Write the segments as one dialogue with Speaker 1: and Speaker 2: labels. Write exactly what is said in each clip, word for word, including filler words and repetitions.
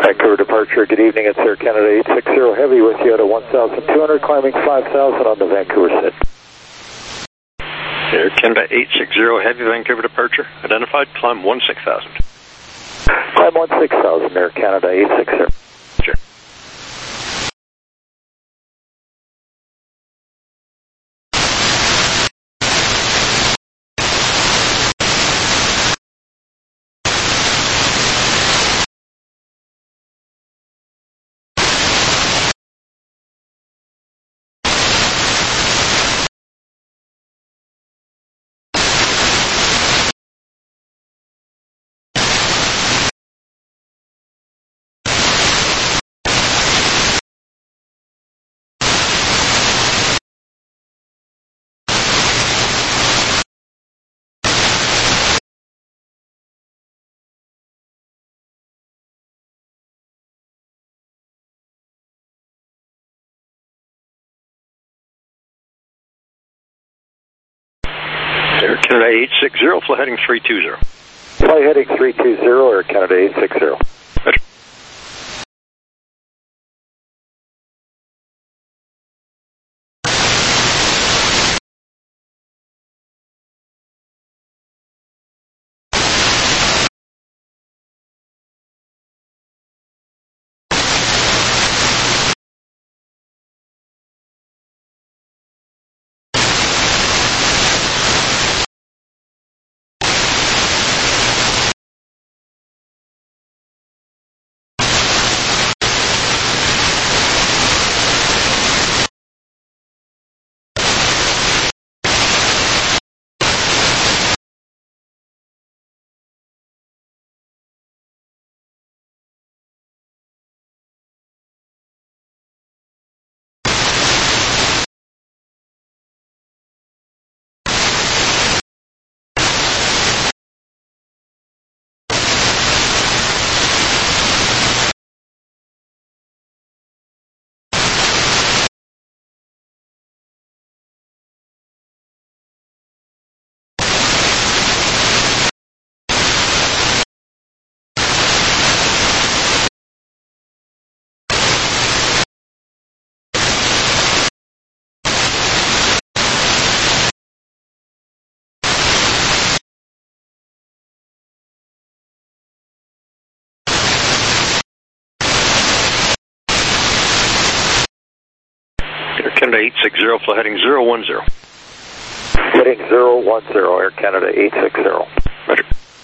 Speaker 1: Vancouver departure, good evening, it's Air Canada eight six zero Heavy with you at a one thousand two hundred, climbing five thousand on the Vancouver sit.
Speaker 2: Air Canada eight six zero Heavy, Vancouver departure, identified, climb one six thousand.
Speaker 1: Climb one six thousand, Air Canada eight six zero.
Speaker 2: Sure. Air Canada eight six zero, fly heading three two zero.
Speaker 1: Fly heading three two zero, Air Canada eight six zero.
Speaker 2: Roger. Air Canada eight six zero, fly heading zero one zero.
Speaker 1: Heading zero one zero, Air Canada eight six zero.
Speaker 2: Roger.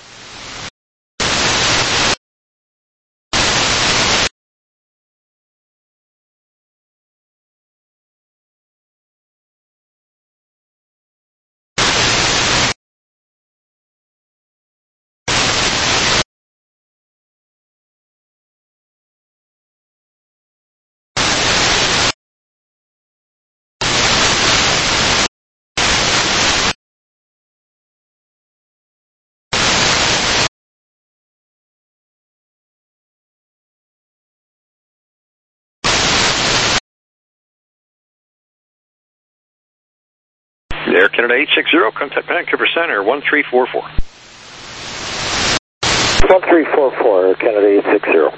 Speaker 2: Air Canada eight six zero, contact Vancouver Center, one three four four.
Speaker 1: one three four four, Air Canada eight six zero.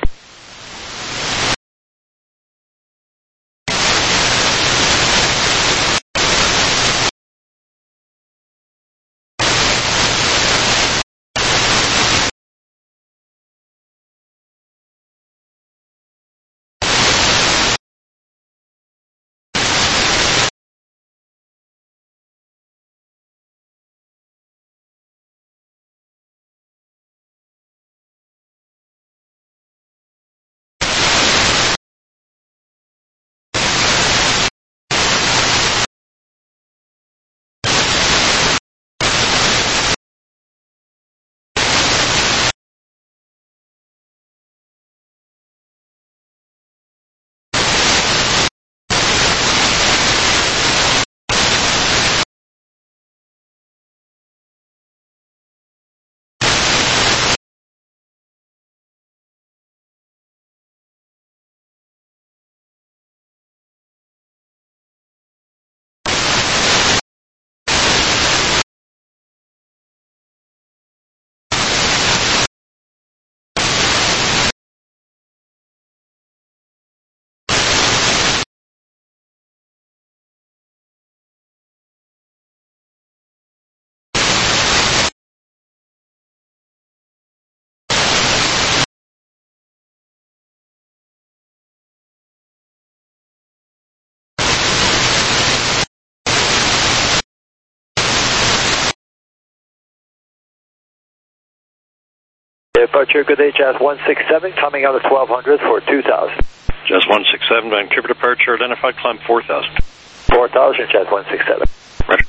Speaker 1: departure. Good day, Jazz one six seven, coming out of twelve hundred for two thousand.
Speaker 2: Jazz one six seven, Vancouver departure, identified climb four thousand.
Speaker 1: four thousand, Jazz one six seven.
Speaker 2: Roger.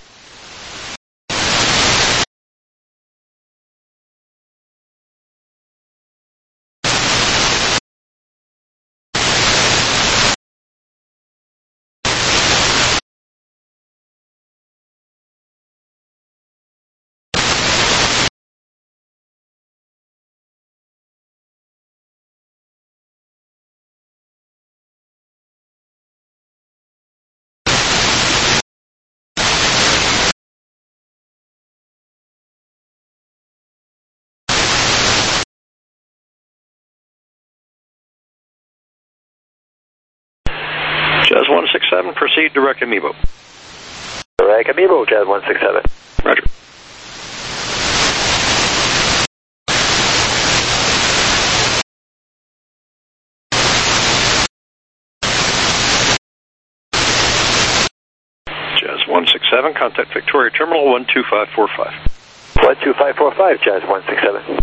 Speaker 2: Jazz one six seven, proceed direct Amiibo.
Speaker 1: Direct Amiibo, Jazz one six seven.
Speaker 2: Roger. Jazz one six seven, contact Victoria Terminal one two five four five.
Speaker 1: one two five four five, Jazz one six seven.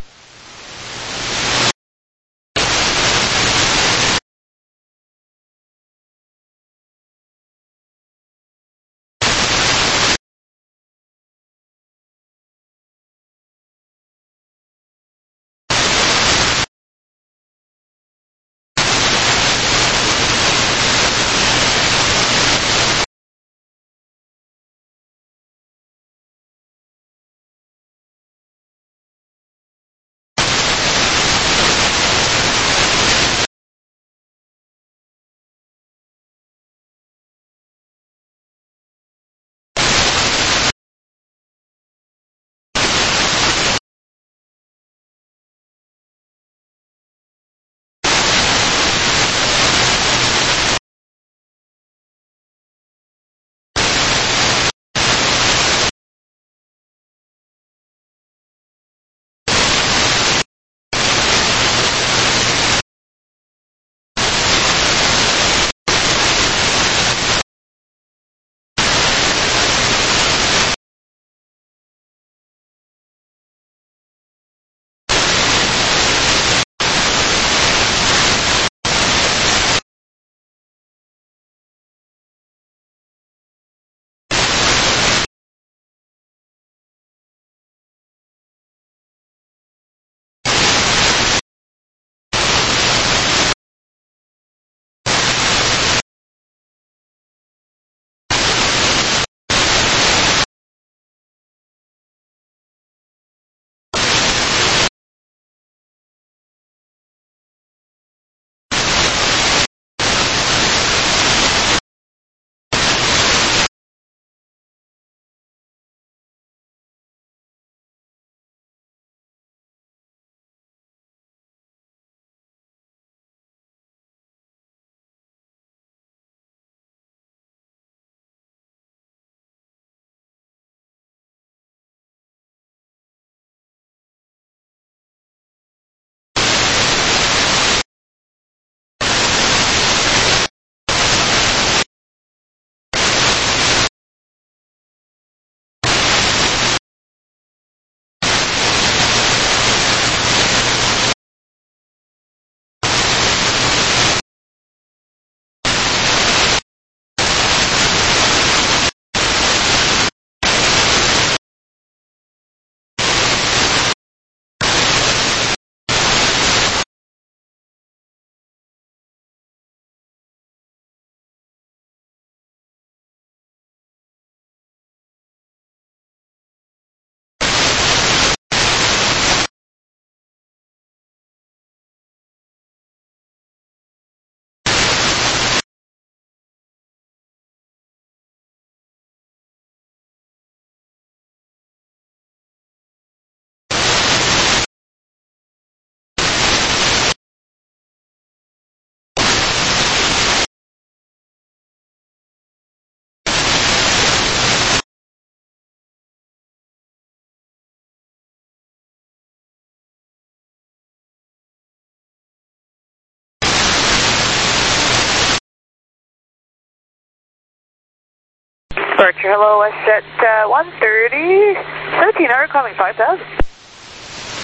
Speaker 3: Departure, hello, I set uh, one thirty, thirteen hour, climbing five thousand.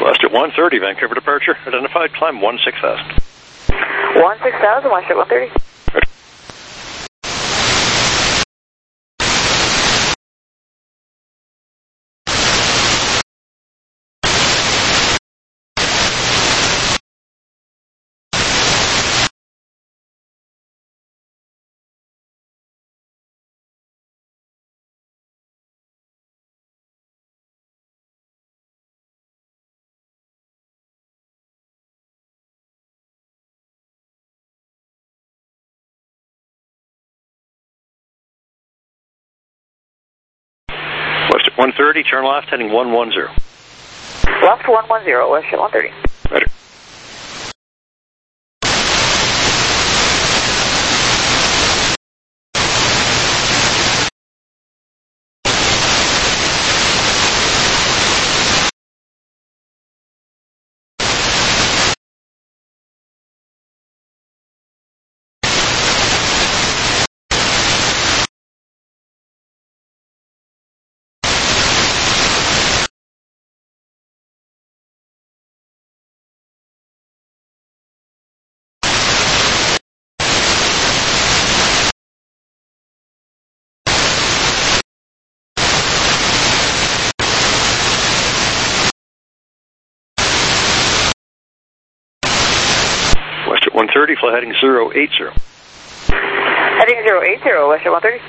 Speaker 2: West at one thirty, Vancouver departure. Identified, climb one six thousand.
Speaker 3: one six thousand, West at one thirty.
Speaker 2: West at one thirty, turn left, heading one one zero.
Speaker 3: Left one one zero, West at one thirty.
Speaker 2: Roger. West at one thirty, fly heading zero eight zero.
Speaker 3: Heading zero eight zero, West at one thirty.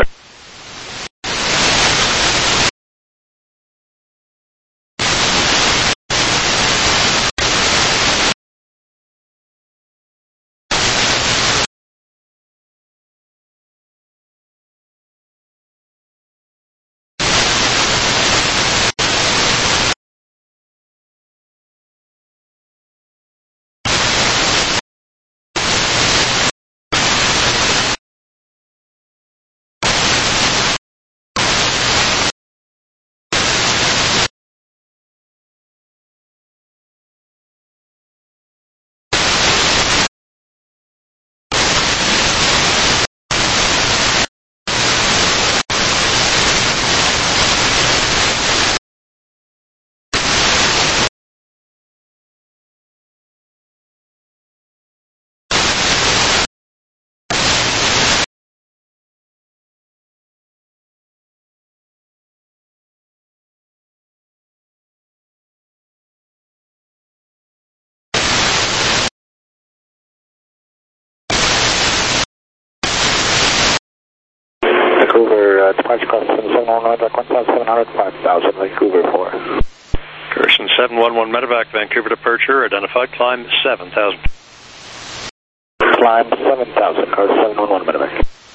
Speaker 1: Vancouver, uh, departure cross seven one one, Medevac one thousand seven hundred, five thousand, Vancouver four.
Speaker 2: Curson seven one one, Medevac, Vancouver departure. Identified, climb seven thousand.
Speaker 1: Climb seven thousand, car seven one one, Medevac.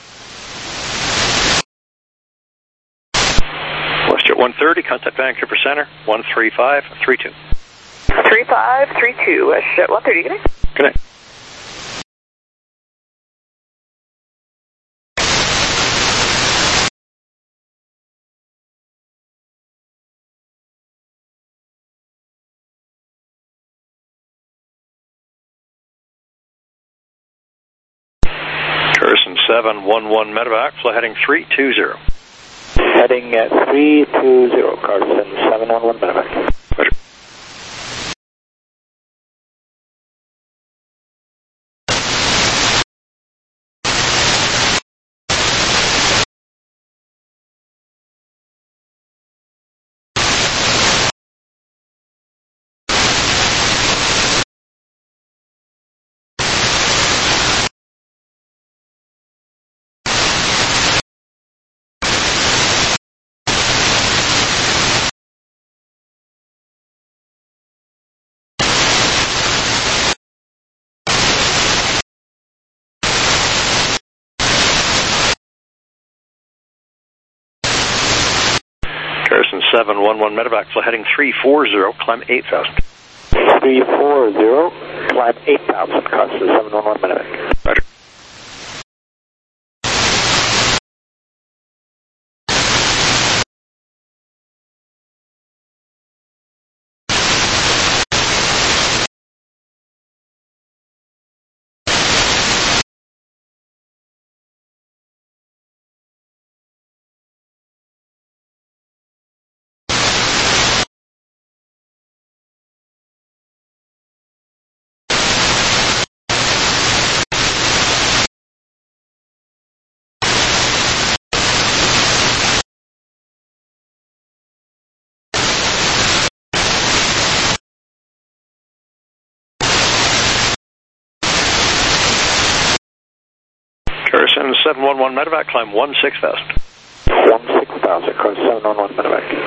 Speaker 2: West at one thirty, contact Vancouver Center, one three five three two.
Speaker 3: three five three two, West at one thirty, good night.
Speaker 2: Good night. Curson seven one one, Medevac, fly heading three two zero.
Speaker 1: Heading at three two zero, Carson seven one one, Medevac.
Speaker 2: Roger. Curson seven one one, Medevac, fly heading three four zero, climb eight thousand.
Speaker 1: three four zero, climb eight thousand, Carson seven one one, Medevac.
Speaker 2: Roger. Carson seven one one medevac, climb one six thousand.
Speaker 1: one six thousand, Carson seven one one medevac.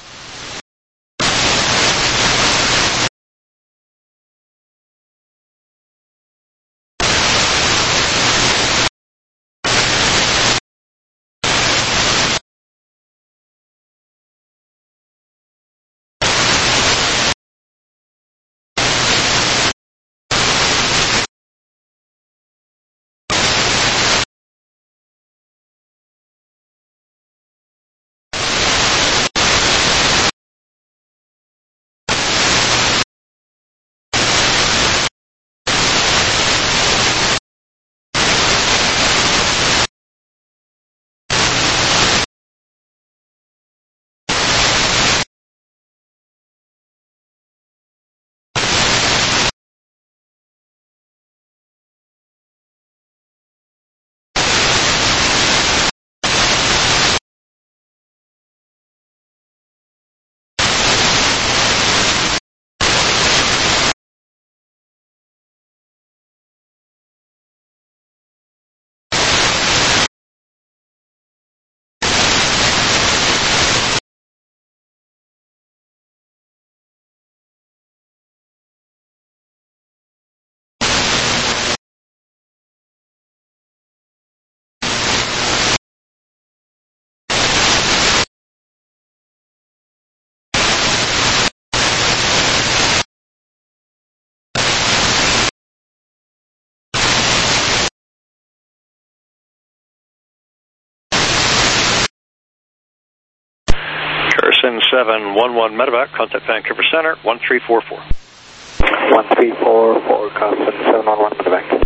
Speaker 2: Carson seven one one medevac, contact Vancouver Center, one three four four.
Speaker 1: one three four four, Carson seven one one medevac.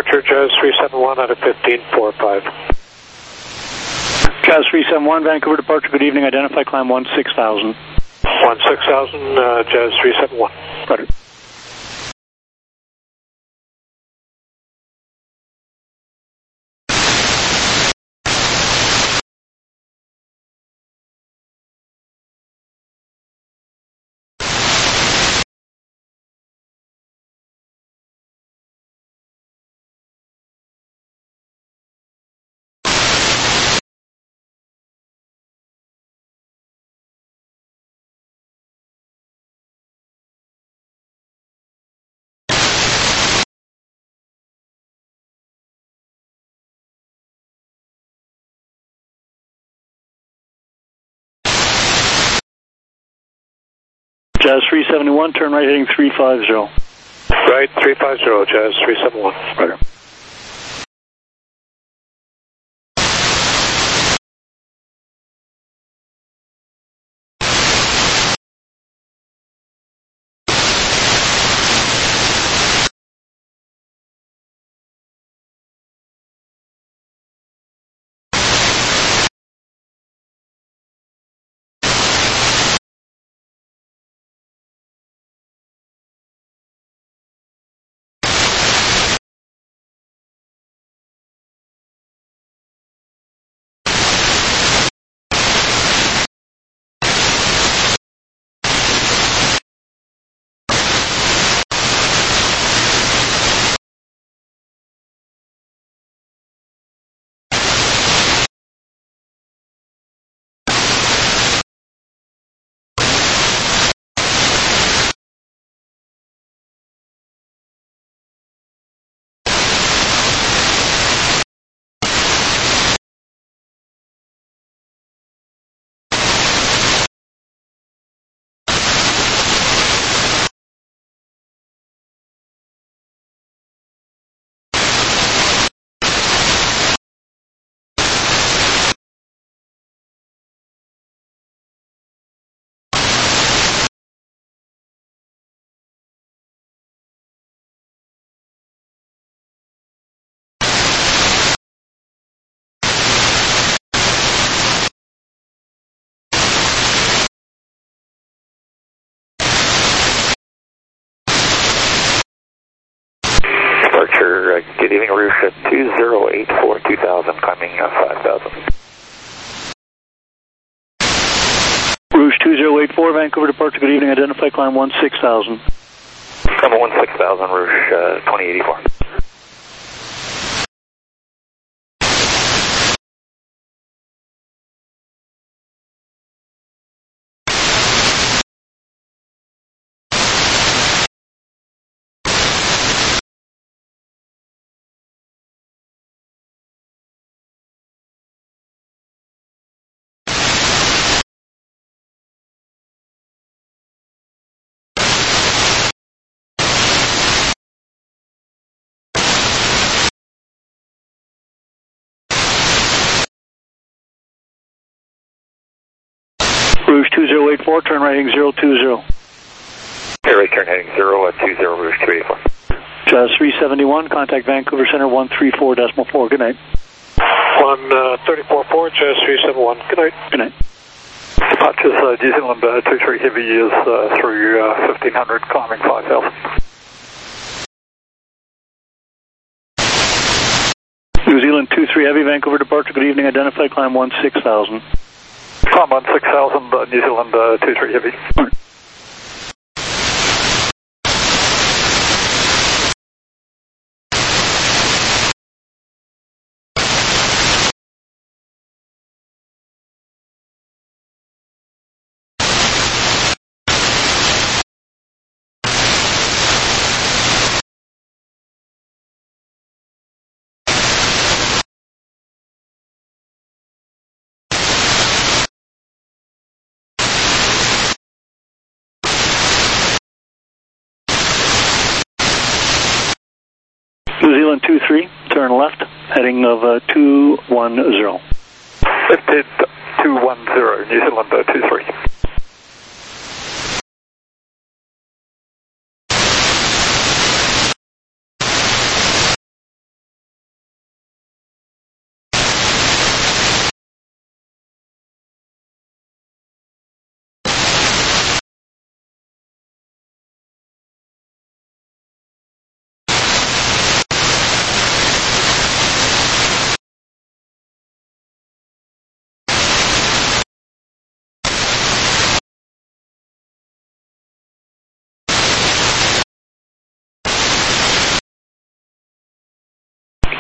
Speaker 4: Departure Jazz three seven one out of fifteen four five.
Speaker 5: Jazz three seven one, Vancouver departure, good evening, identify climb one six thousand.
Speaker 4: one six thousand, uh, Jazz three seven one.
Speaker 5: Roger. Jazz three seventy-one, turn right heading three five zero.
Speaker 4: Right, three five zero, Jazz three seven one.
Speaker 5: Roger.
Speaker 1: Departure, uh, good evening, Rouge at two zero eight four, two thousand, climbing uh, five thousand.
Speaker 5: Rouge two zero eight four, Vancouver departure, good evening, identify climb one six thousand.
Speaker 1: Climb one six thousand, Rouge uh, twenty eighty-four.
Speaker 5: Rouge two zero eight four, turn right heading zero two zero.
Speaker 1: Okay, right turn heading zero, uh, two zero, Rouge two eighty-four.
Speaker 5: Jazz three seventy-one, contact Vancouver Center one three four decimal four, good night.
Speaker 4: one thirty-four four, Jazz three seven one, good night.
Speaker 5: Good night.
Speaker 1: Departures, uh, New Zealand uh, two three Heavy is uh, through uh, fifteen hundred, climbing five thousand.
Speaker 5: New Zealand two three Heavy, Vancouver departure, good evening, identify climb one six thousand.
Speaker 1: Climb one six thousand, uh, New Zealand uh, two three Heavy.
Speaker 5: Right. New Zealand two three, turn left, heading of uh, two one zero.
Speaker 1: Lifted two one zero, New Zealand uh, two three.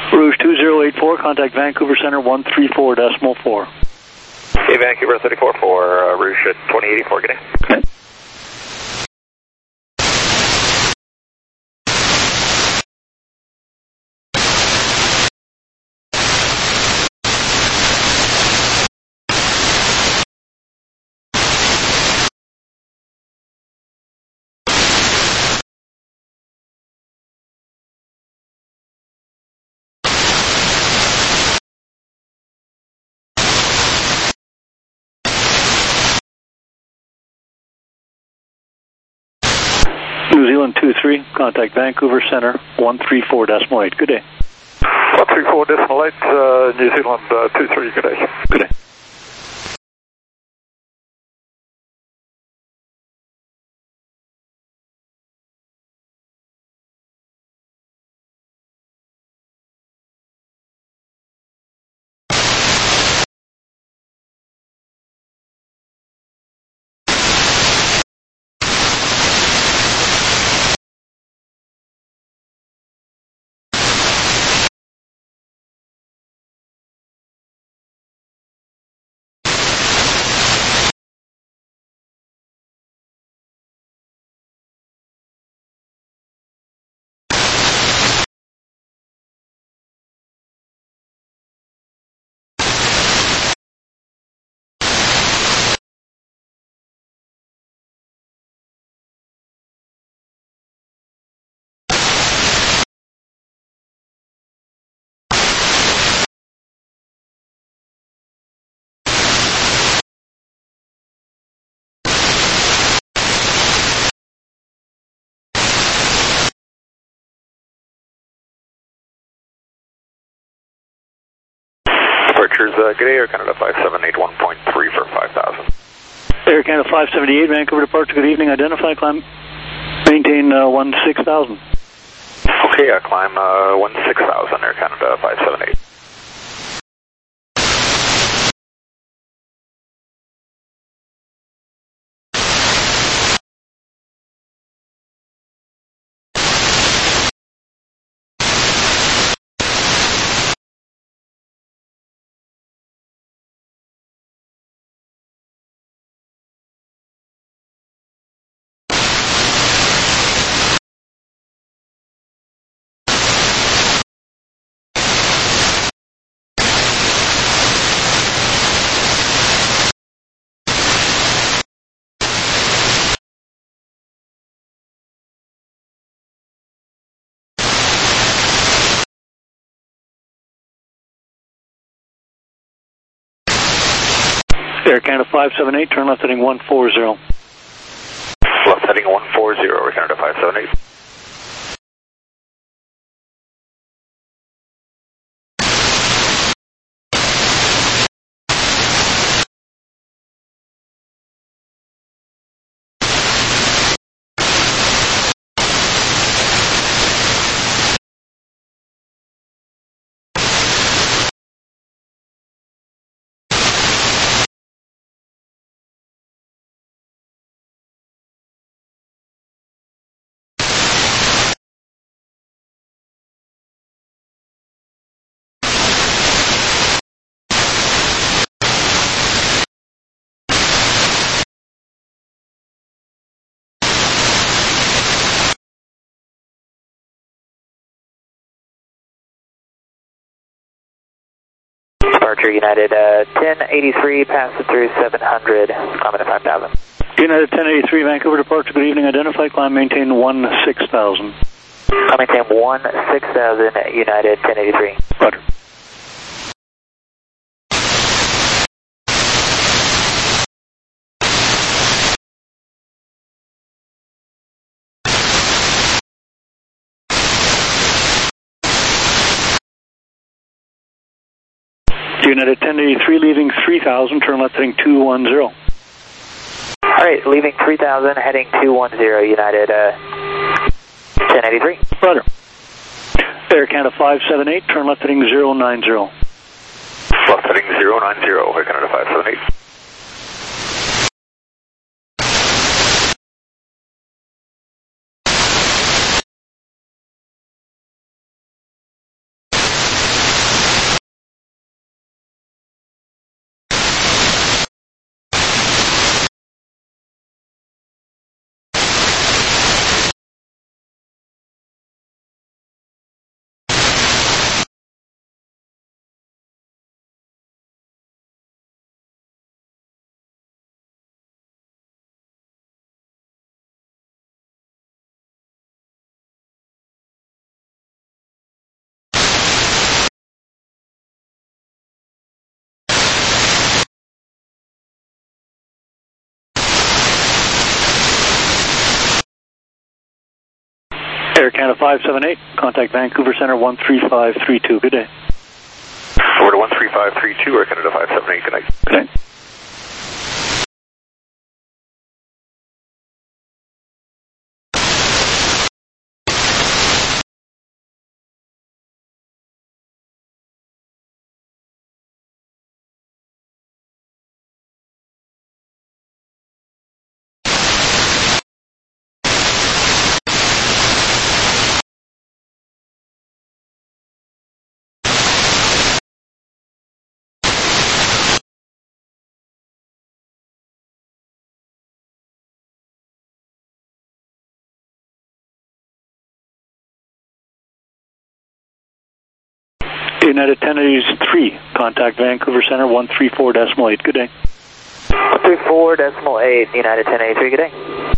Speaker 5: Rouge two zero eight four, contact Vancouver Center one three four decimal four.
Speaker 2: Hey, Vancouver thirty-four four, uh, Rouge at twenty eighty-four, good day.
Speaker 5: Okay. New Zealand two three, contact Vancouver Center one three four decimal eight. Good day.
Speaker 1: one three four decimal eight, uh, New Zealand uh, two three, good day.
Speaker 5: Good day.
Speaker 2: Departures, uh, good day, Air Canada five seven eight one point three for five thousand.
Speaker 5: Air Canada five seventy-eight, Vancouver departure, good evening, identify, climb, maintain uh, one six thousand.
Speaker 2: Okay, uh, climb uh, one six thousand, Air Canada five seven eight.
Speaker 5: Air Canada five seven eight, turn left heading one four zero.
Speaker 2: Left heading one four zero, Air Canada five seven eight.
Speaker 3: Departure United uh, ten eighty-three, passing through seven hundred, climbing to five thousand.
Speaker 5: United ten eighty-three, Vancouver departure, good evening, identify, climb, maintain one six thousand.
Speaker 3: Climb maintain one six thousand, United ten eighty-three.
Speaker 5: Roger. United ten eighty-three, leaving three thousand, turn left heading two one zero.
Speaker 3: Alright, leaving three thousand, heading two one zero, United uh, ten eighty-three.
Speaker 5: Roger. Air Canada five seven eight, turn left heading zero nine zero.
Speaker 2: Left heading zero nine zero, Air Canada five seven eight.
Speaker 5: Air Canada five seven eight, contact Vancouver Center one three five three two. Good day.
Speaker 2: Forward to one three five three two, Air Canada five seven eight, good night.
Speaker 5: Good night. United ten eighty-three, contact Vancouver Center one three four decimal eight. Good day.
Speaker 3: one three four decimal eight, United ten eighty-three, good day.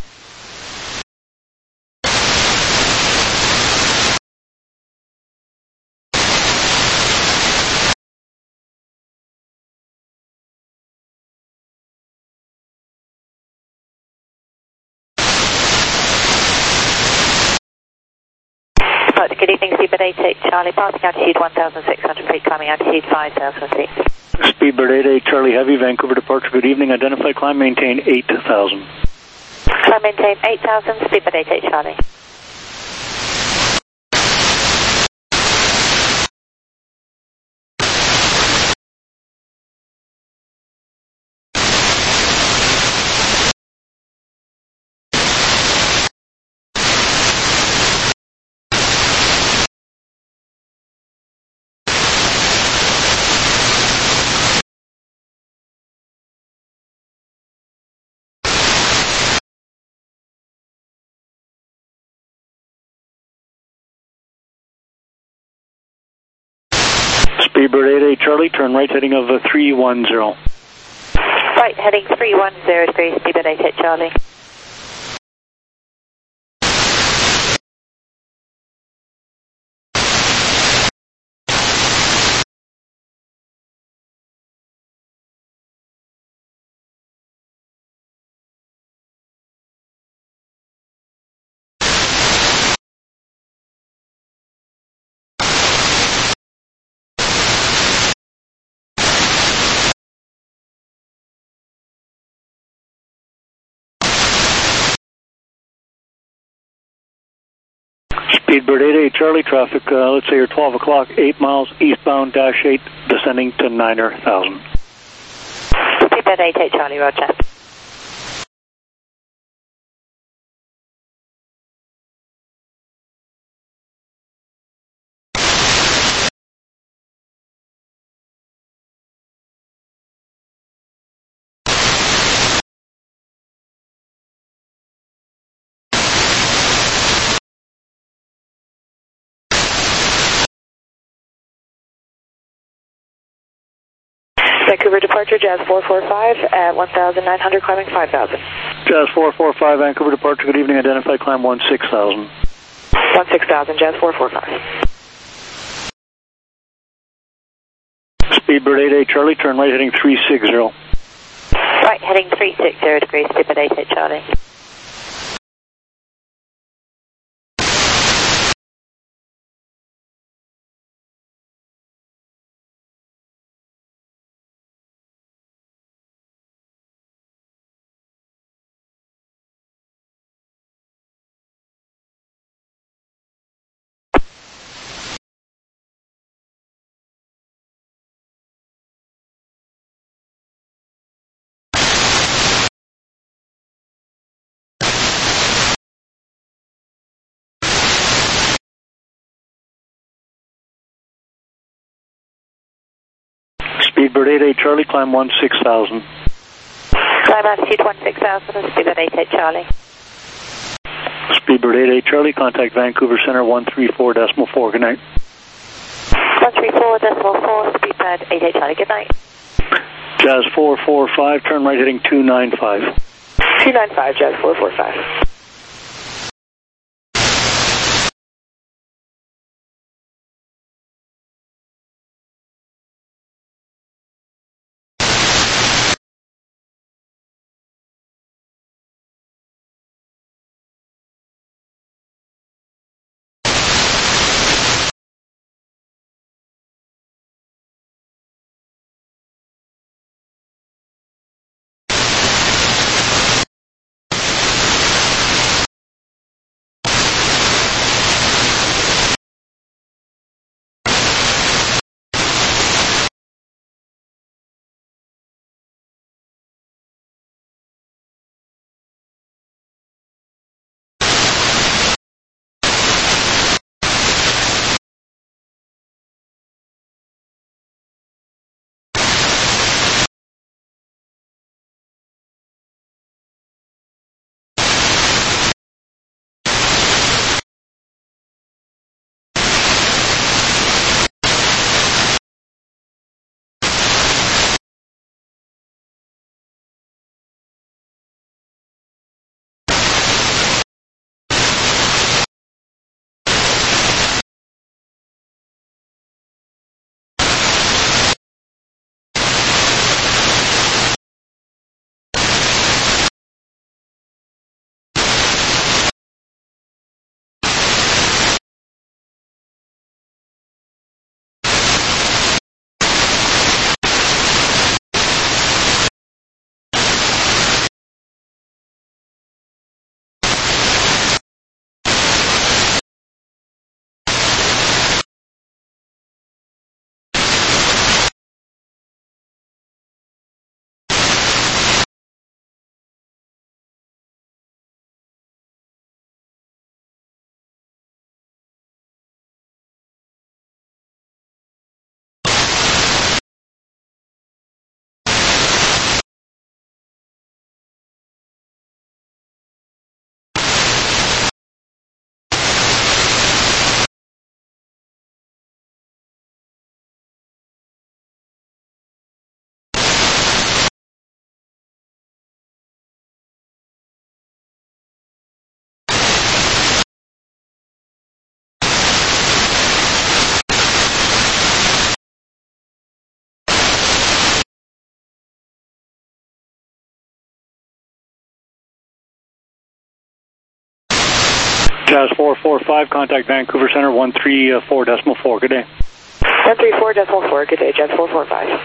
Speaker 3: Good evening, Speedbird eight eight Charlie, passing altitude one thousand six hundred feet, climbing altitude five thousand feet.
Speaker 5: Speedbird eight eight Charlie Heavy, Vancouver departure, good evening, identify, climb, maintain eight thousand.
Speaker 3: Climb, maintain eight thousand, Speedbird eight eight Charlie.
Speaker 5: Speedbird eight eight Charlie, turn right heading of uh, three one zero.
Speaker 3: Right heading three one zero degrees, Speedbird eight eight Charlie.
Speaker 5: Speedbird eight eight Charlie, traffic, uh, let's say you're twelve o'clock, eight miles eastbound, dash eight, descending to niner thousand.
Speaker 3: Speedbird eight eight Charlie, roger. Vancouver departure, Jazz four four five at one thousand nine hundred, climbing five thousand.
Speaker 5: Jazz four four five, Vancouver departure, good evening, identify, climb one six thousand.
Speaker 3: one six thousand, Jazz four four five.
Speaker 5: Speedbird eight eight Charlie, turn right heading three six zero.
Speaker 3: Right heading three six zero degrees, Speedbird eight eight Charlie.
Speaker 5: Speedbird eight eight Charlie, climb one six thousand.
Speaker 3: Climb altitude one six thousand, Speedbird eight eight Charlie.
Speaker 5: Speedbird eight eight Charlie, contact Vancouver Center one three four decimal four. Good night.
Speaker 3: one three four decimal four, Speedbird eight eight Charlie. Good night.
Speaker 5: Jazz four four five, turn right heading two nine five.
Speaker 3: two nine five, Jazz four four five.
Speaker 5: Jazz four four five, contact Vancouver Center one three four decimal four. Good day.
Speaker 3: one three four decimal four. Good day, Jazz four four five.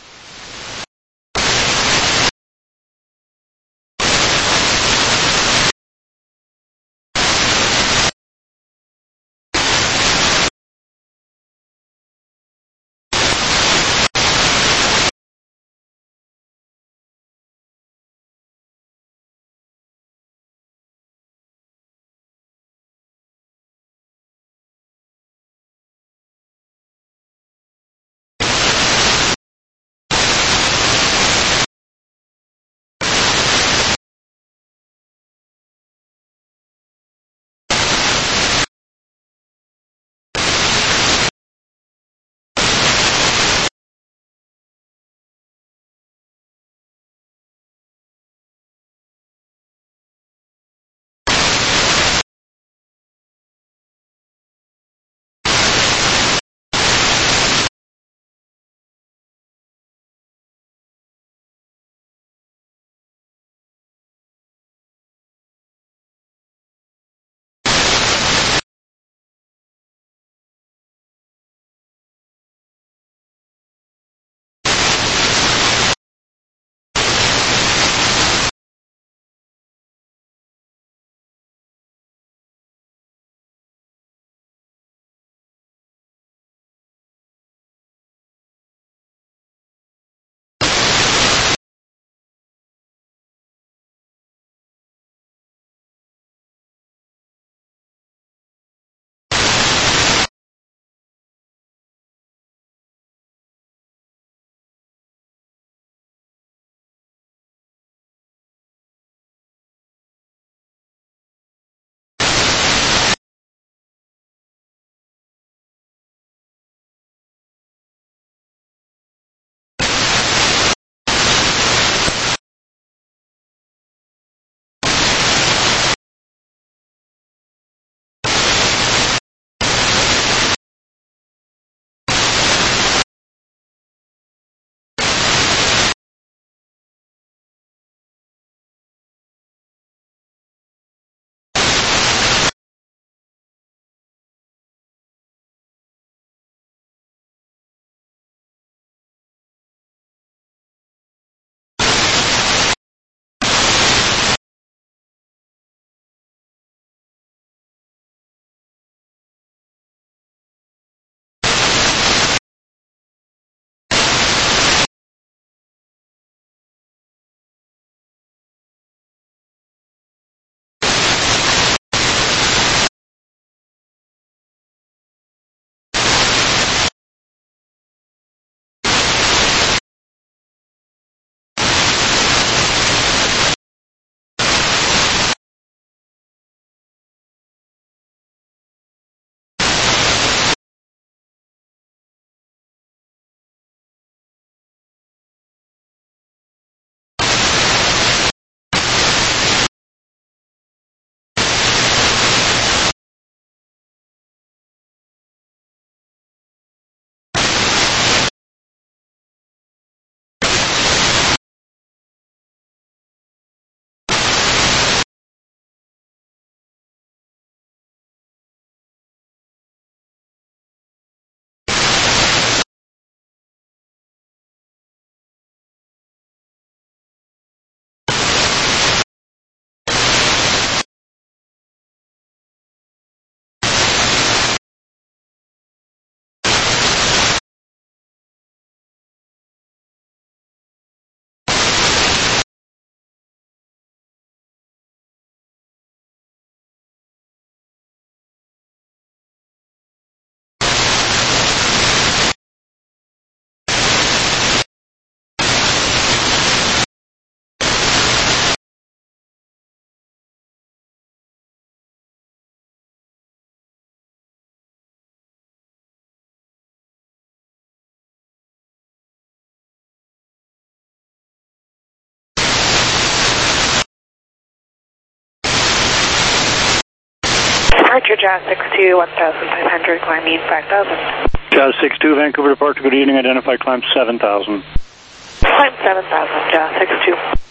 Speaker 6: Departure Jazz six two, one thousand five hundred, climbing five thousand.
Speaker 5: Jazz six two, Vancouver departure, good evening, identify climb seven thousand.
Speaker 6: Climb seven thousand, Jazz six two.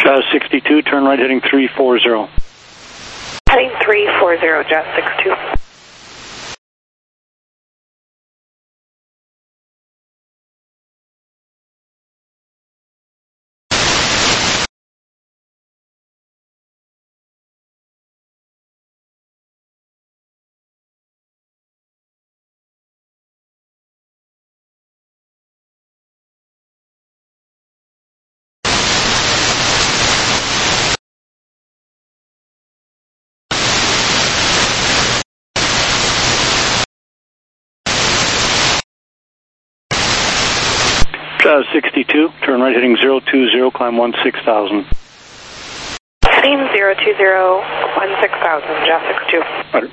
Speaker 5: Jazz sixty-two, turn right heading three four zero.
Speaker 6: Heading three four zero, Jazz sixty-two.
Speaker 5: Jazz sixty-two, turn right heading zero two zero, climb one six thousand.
Speaker 6: Heading zero two zero, one six thousand, Jazz sixty-two.
Speaker 5: Roger.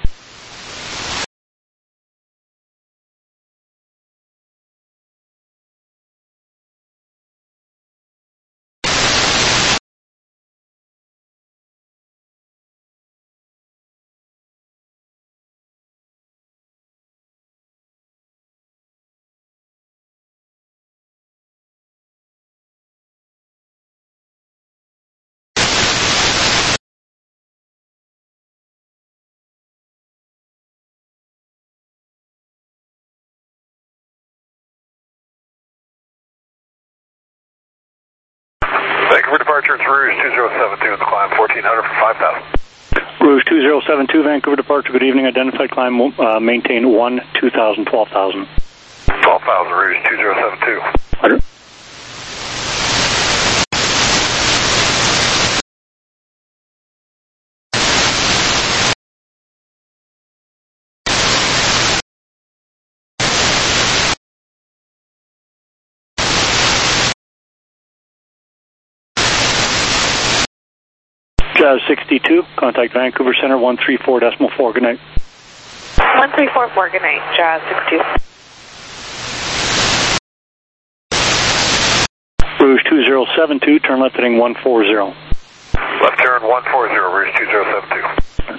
Speaker 7: Vancouver departure, it's Rouge two zero seven two in the climb, fourteen hundred for five thousand.
Speaker 5: Rouge two zero seven two, Vancouver departure, good evening, identified climb, uh, maintain one, two thousand, twelve thousand.
Speaker 7: twelve thousand, Rouge two zero seven two.
Speaker 5: Roger. Jazz sixty-two, contact Vancouver Center one three four decimal four, good night.
Speaker 6: one three four four, good night, Jazz sixty-two.
Speaker 5: Rouge two zero seven two, turn left heading one four zero.
Speaker 7: Left turn one four zero, Rouge two zero seven two.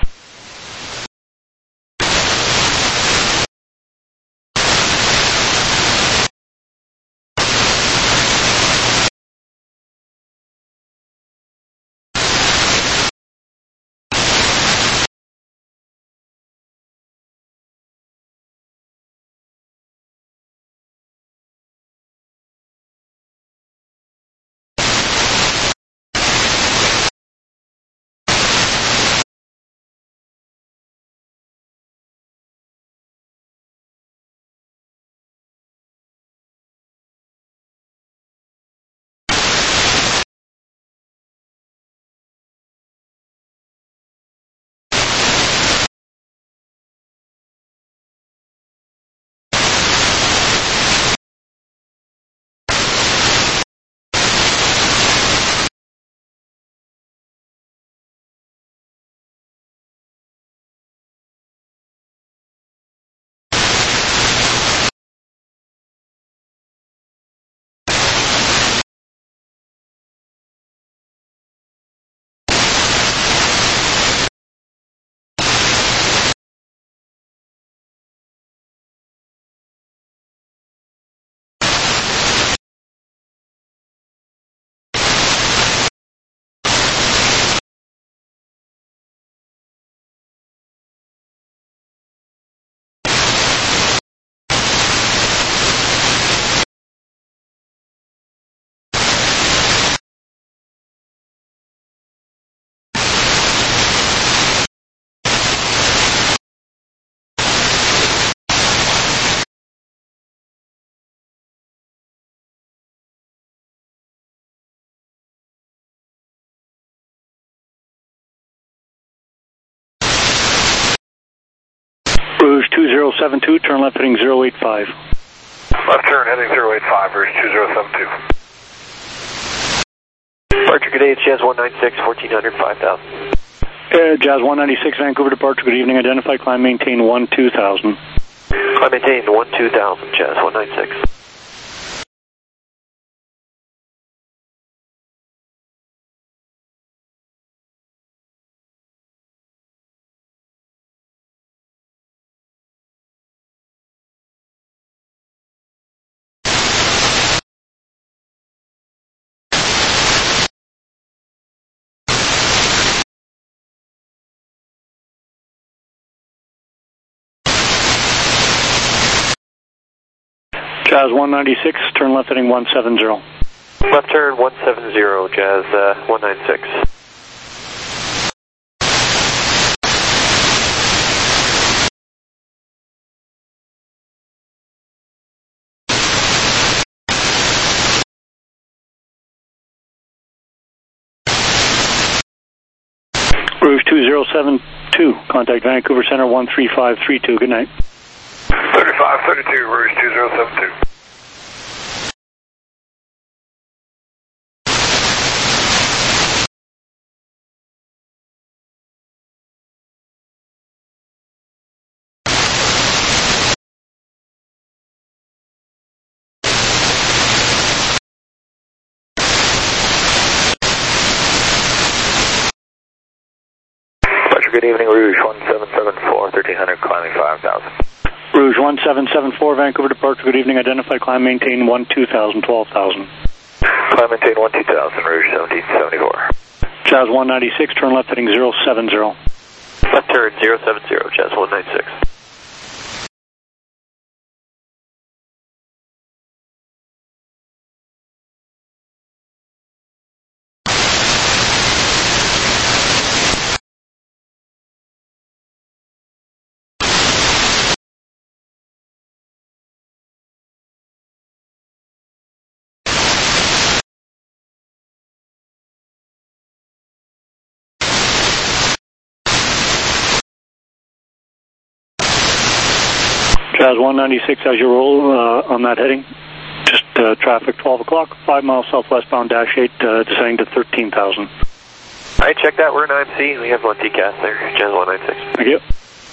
Speaker 7: Rouge two zero seven two, turn left heading zero eight five. Left turn heading zero eight five, Rouge two zero seven two.
Speaker 3: Departure, good day, it's Jazz one ninety-six, fourteen hundred, five thousand.
Speaker 5: Uh, Jazz one ninety-six, Vancouver departure, good evening, identified climb, maintain one two thousand.
Speaker 3: Climb maintain one two thousand, Jazz one ninety-six.
Speaker 5: Jazz one ninety-six, turn left heading one seventy.
Speaker 3: Left turn one seventy, Jazz uh, one ninety-six.
Speaker 5: Rouge two zero seven two, contact Vancouver Center one three five three two, good night.
Speaker 7: thirty-five thirty-two, Rouge two zero seven two.
Speaker 3: Good evening, Rouge one seven seven four, thirteen hundred, climbing five thousand.
Speaker 5: Rouge one seven seven four, Vancouver departure, good evening, identify, climb, maintain one two thousand, twelve thousand.
Speaker 3: Climb, maintain one two thousand, Rouge seventeen seventy-four.
Speaker 5: Jazz one ninety-six, turn left heading zero seven zero.
Speaker 3: Left turn zero seven zero, Jazz one ninety-six.
Speaker 5: Jazz one ninety-six, as you roll uh, on that heading, just uh, traffic twelve o'clock, five miles southwestbound dash eight, uh, descending to thirteen thousand.
Speaker 3: Alright, check that, we're nine C, we have one T C A S there, Jazz one ninety-six.
Speaker 5: Thank you.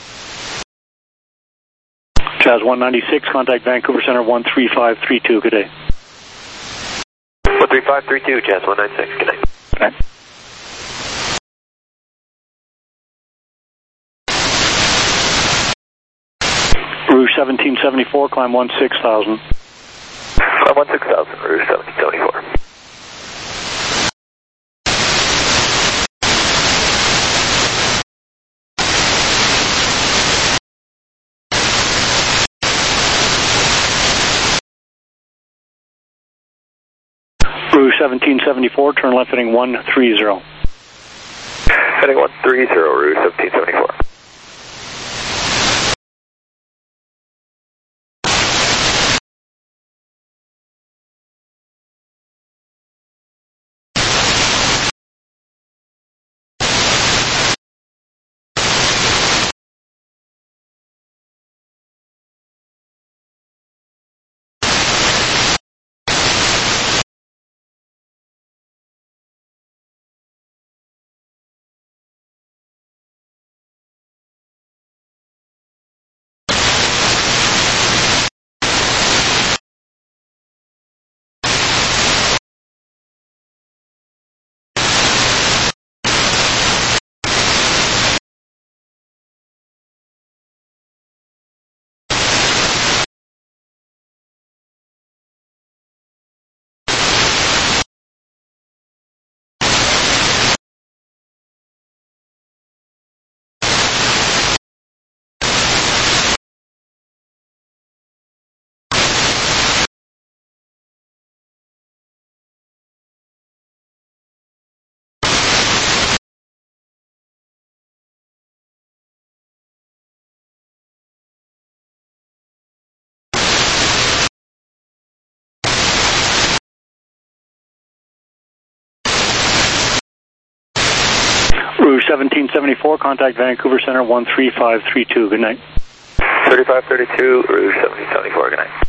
Speaker 5: Jazz one ninety-six, contact Vancouver Center one three five three two, good day.
Speaker 3: one three five three two, Jazz one ninety-six, good night.
Speaker 5: Okay. Rouge seventeen seventy-four, climb one six thousand.
Speaker 3: Climb one six thousand, Rouge seventeen seventy-four.
Speaker 5: Rouge seventeen seventy-four, turn left heading one three zero.
Speaker 3: Heading one three zero, Rouge seventeen seventy-four.
Speaker 5: Rouge seventeen seventy-four, contact Vancouver Center one three five three two, good night.
Speaker 3: thirty-five thirty-two, Rouge seventeen seventy-four, good night.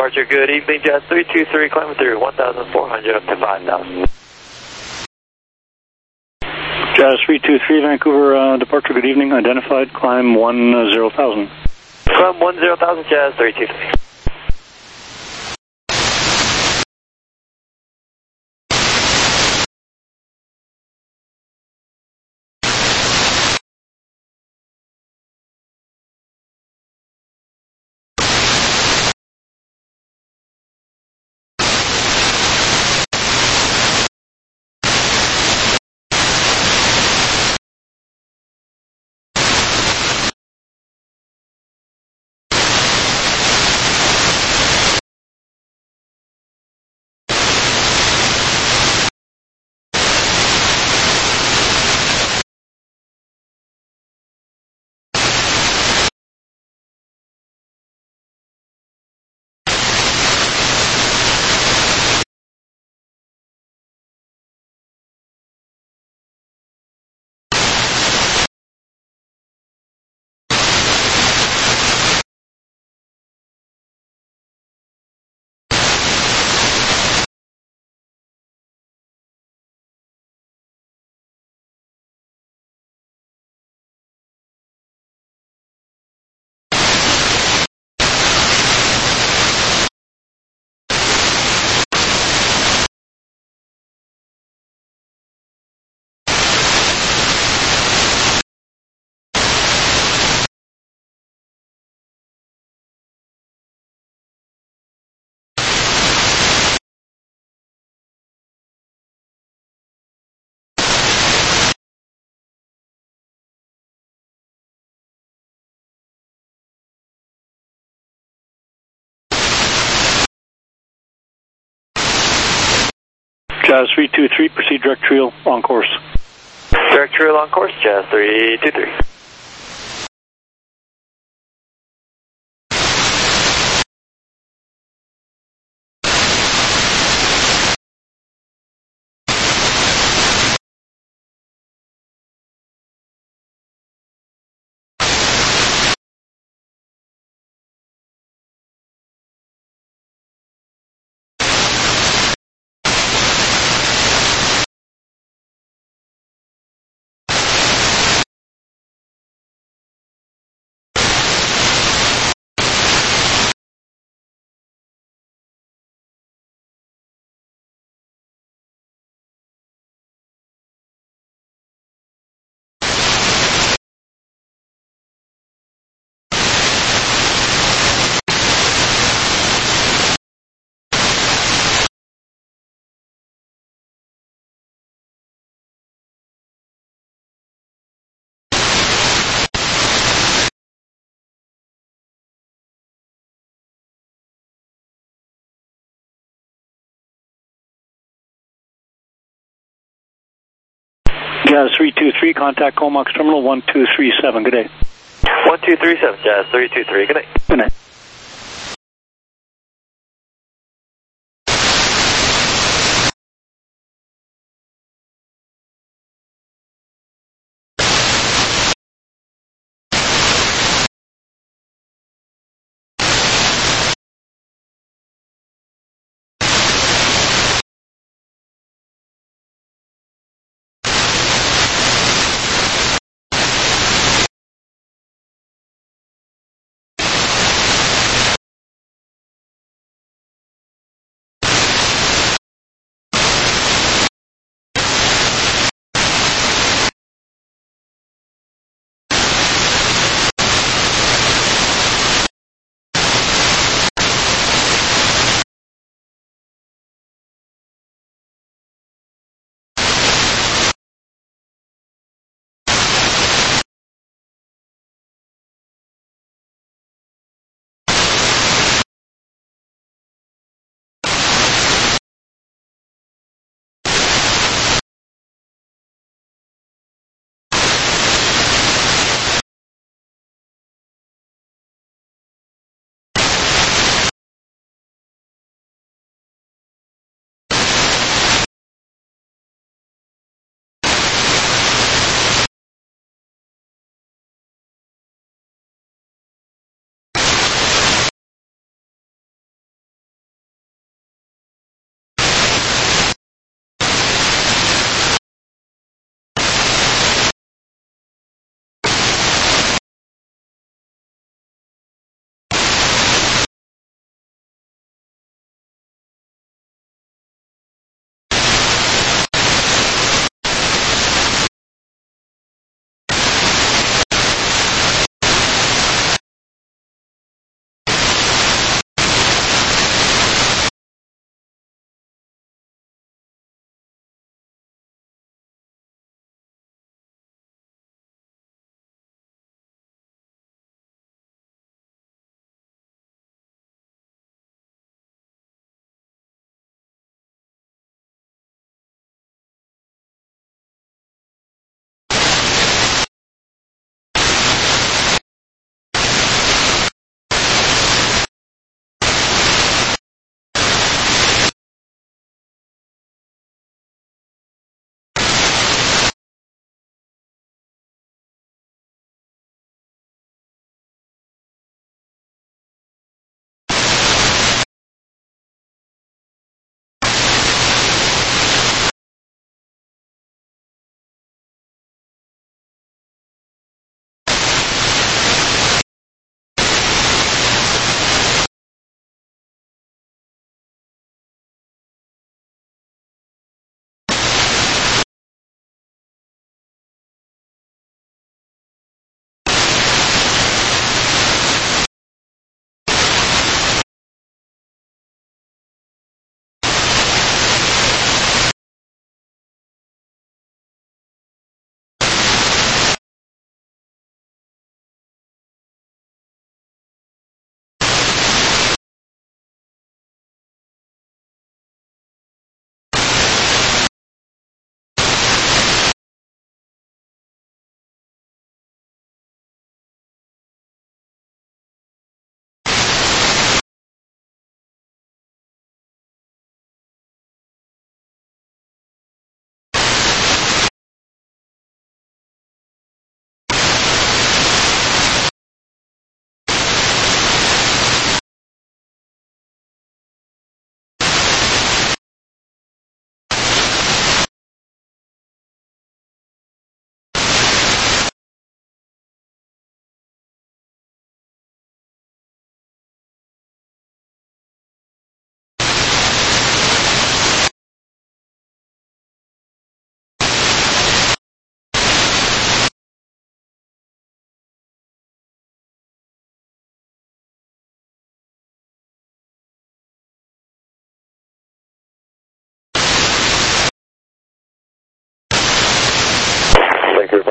Speaker 3: departure. Good evening, Jazz three two three, climbing through one thousand four hundred up to five thousand.
Speaker 5: Jazz three two three, Vancouver, uh, departure, good evening, identified, climb one zero thousand.
Speaker 3: Climb one zero thousand, Jazz three two three.
Speaker 5: Jazz three two three, proceed direct trail on course.
Speaker 3: Direct trail on course, Jazz three two three.
Speaker 5: Jazz three two three, contact Comox Terminal one two three seven, good day.
Speaker 3: one two three seven, Jazz three two three, good night.
Speaker 5: Good night.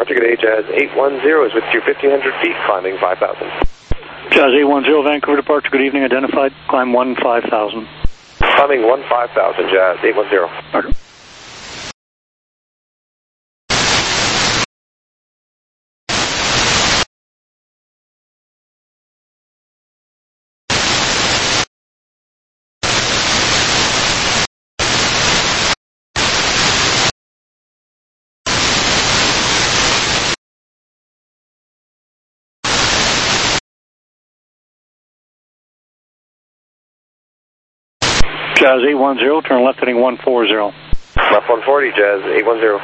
Speaker 8: departure, good day, Jazz eight one zero is with you, fifteen hundred feet, climbing five thousand.
Speaker 5: Jazz eight one zero, Vancouver departure, good evening, identified, climb one five thousand.
Speaker 8: Climbing one five thousand, Jazz eight one zero.
Speaker 5: Okay. Jazz eight one zero, turn left heading one four zero.
Speaker 8: Left one forty, Jazz eight one zero.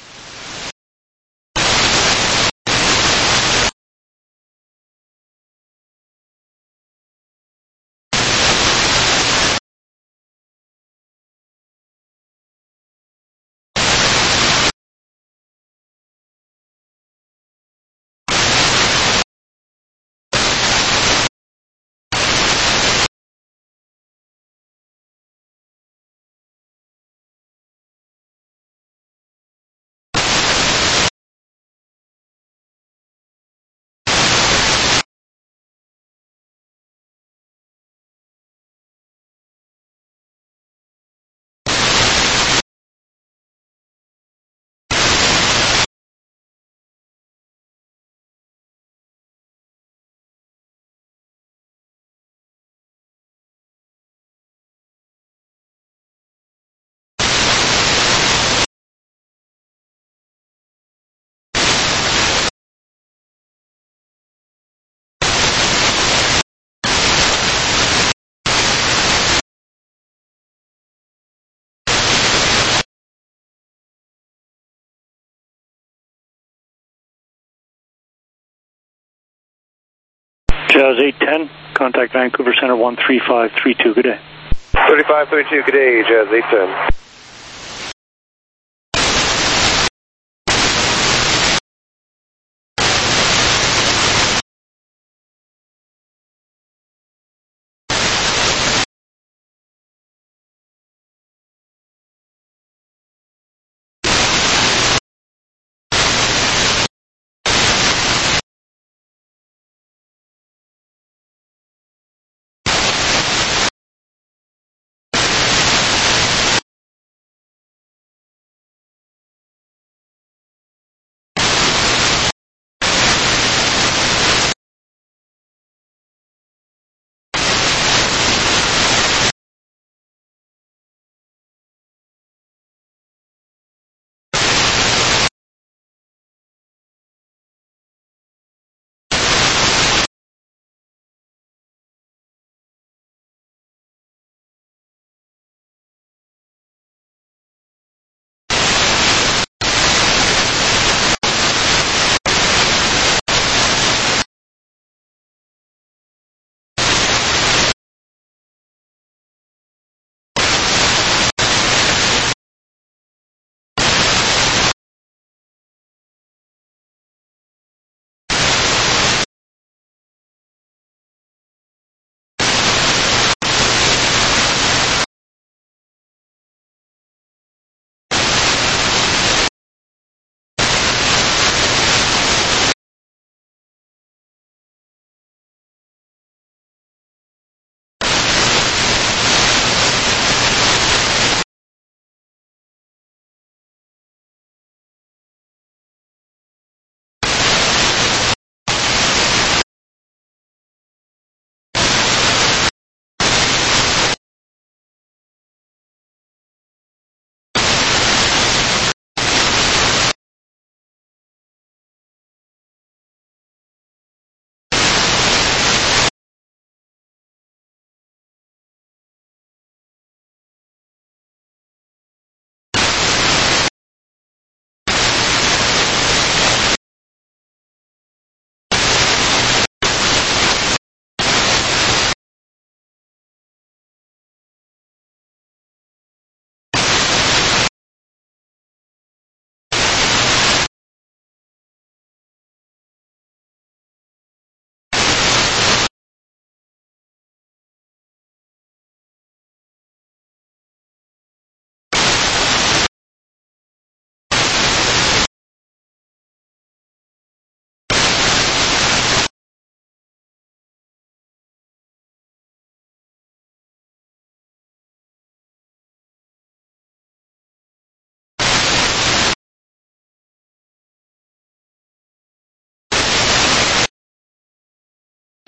Speaker 8: Jazz eight ten, contact Vancouver Center one three five three two, good day. thirty-five thirty-two, good day, Jazz eight ten.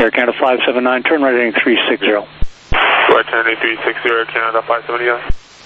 Speaker 5: Air Canada five seven nine, turn right heading three six zero.
Speaker 7: Right turn heading three six zero, Canada five seven nine.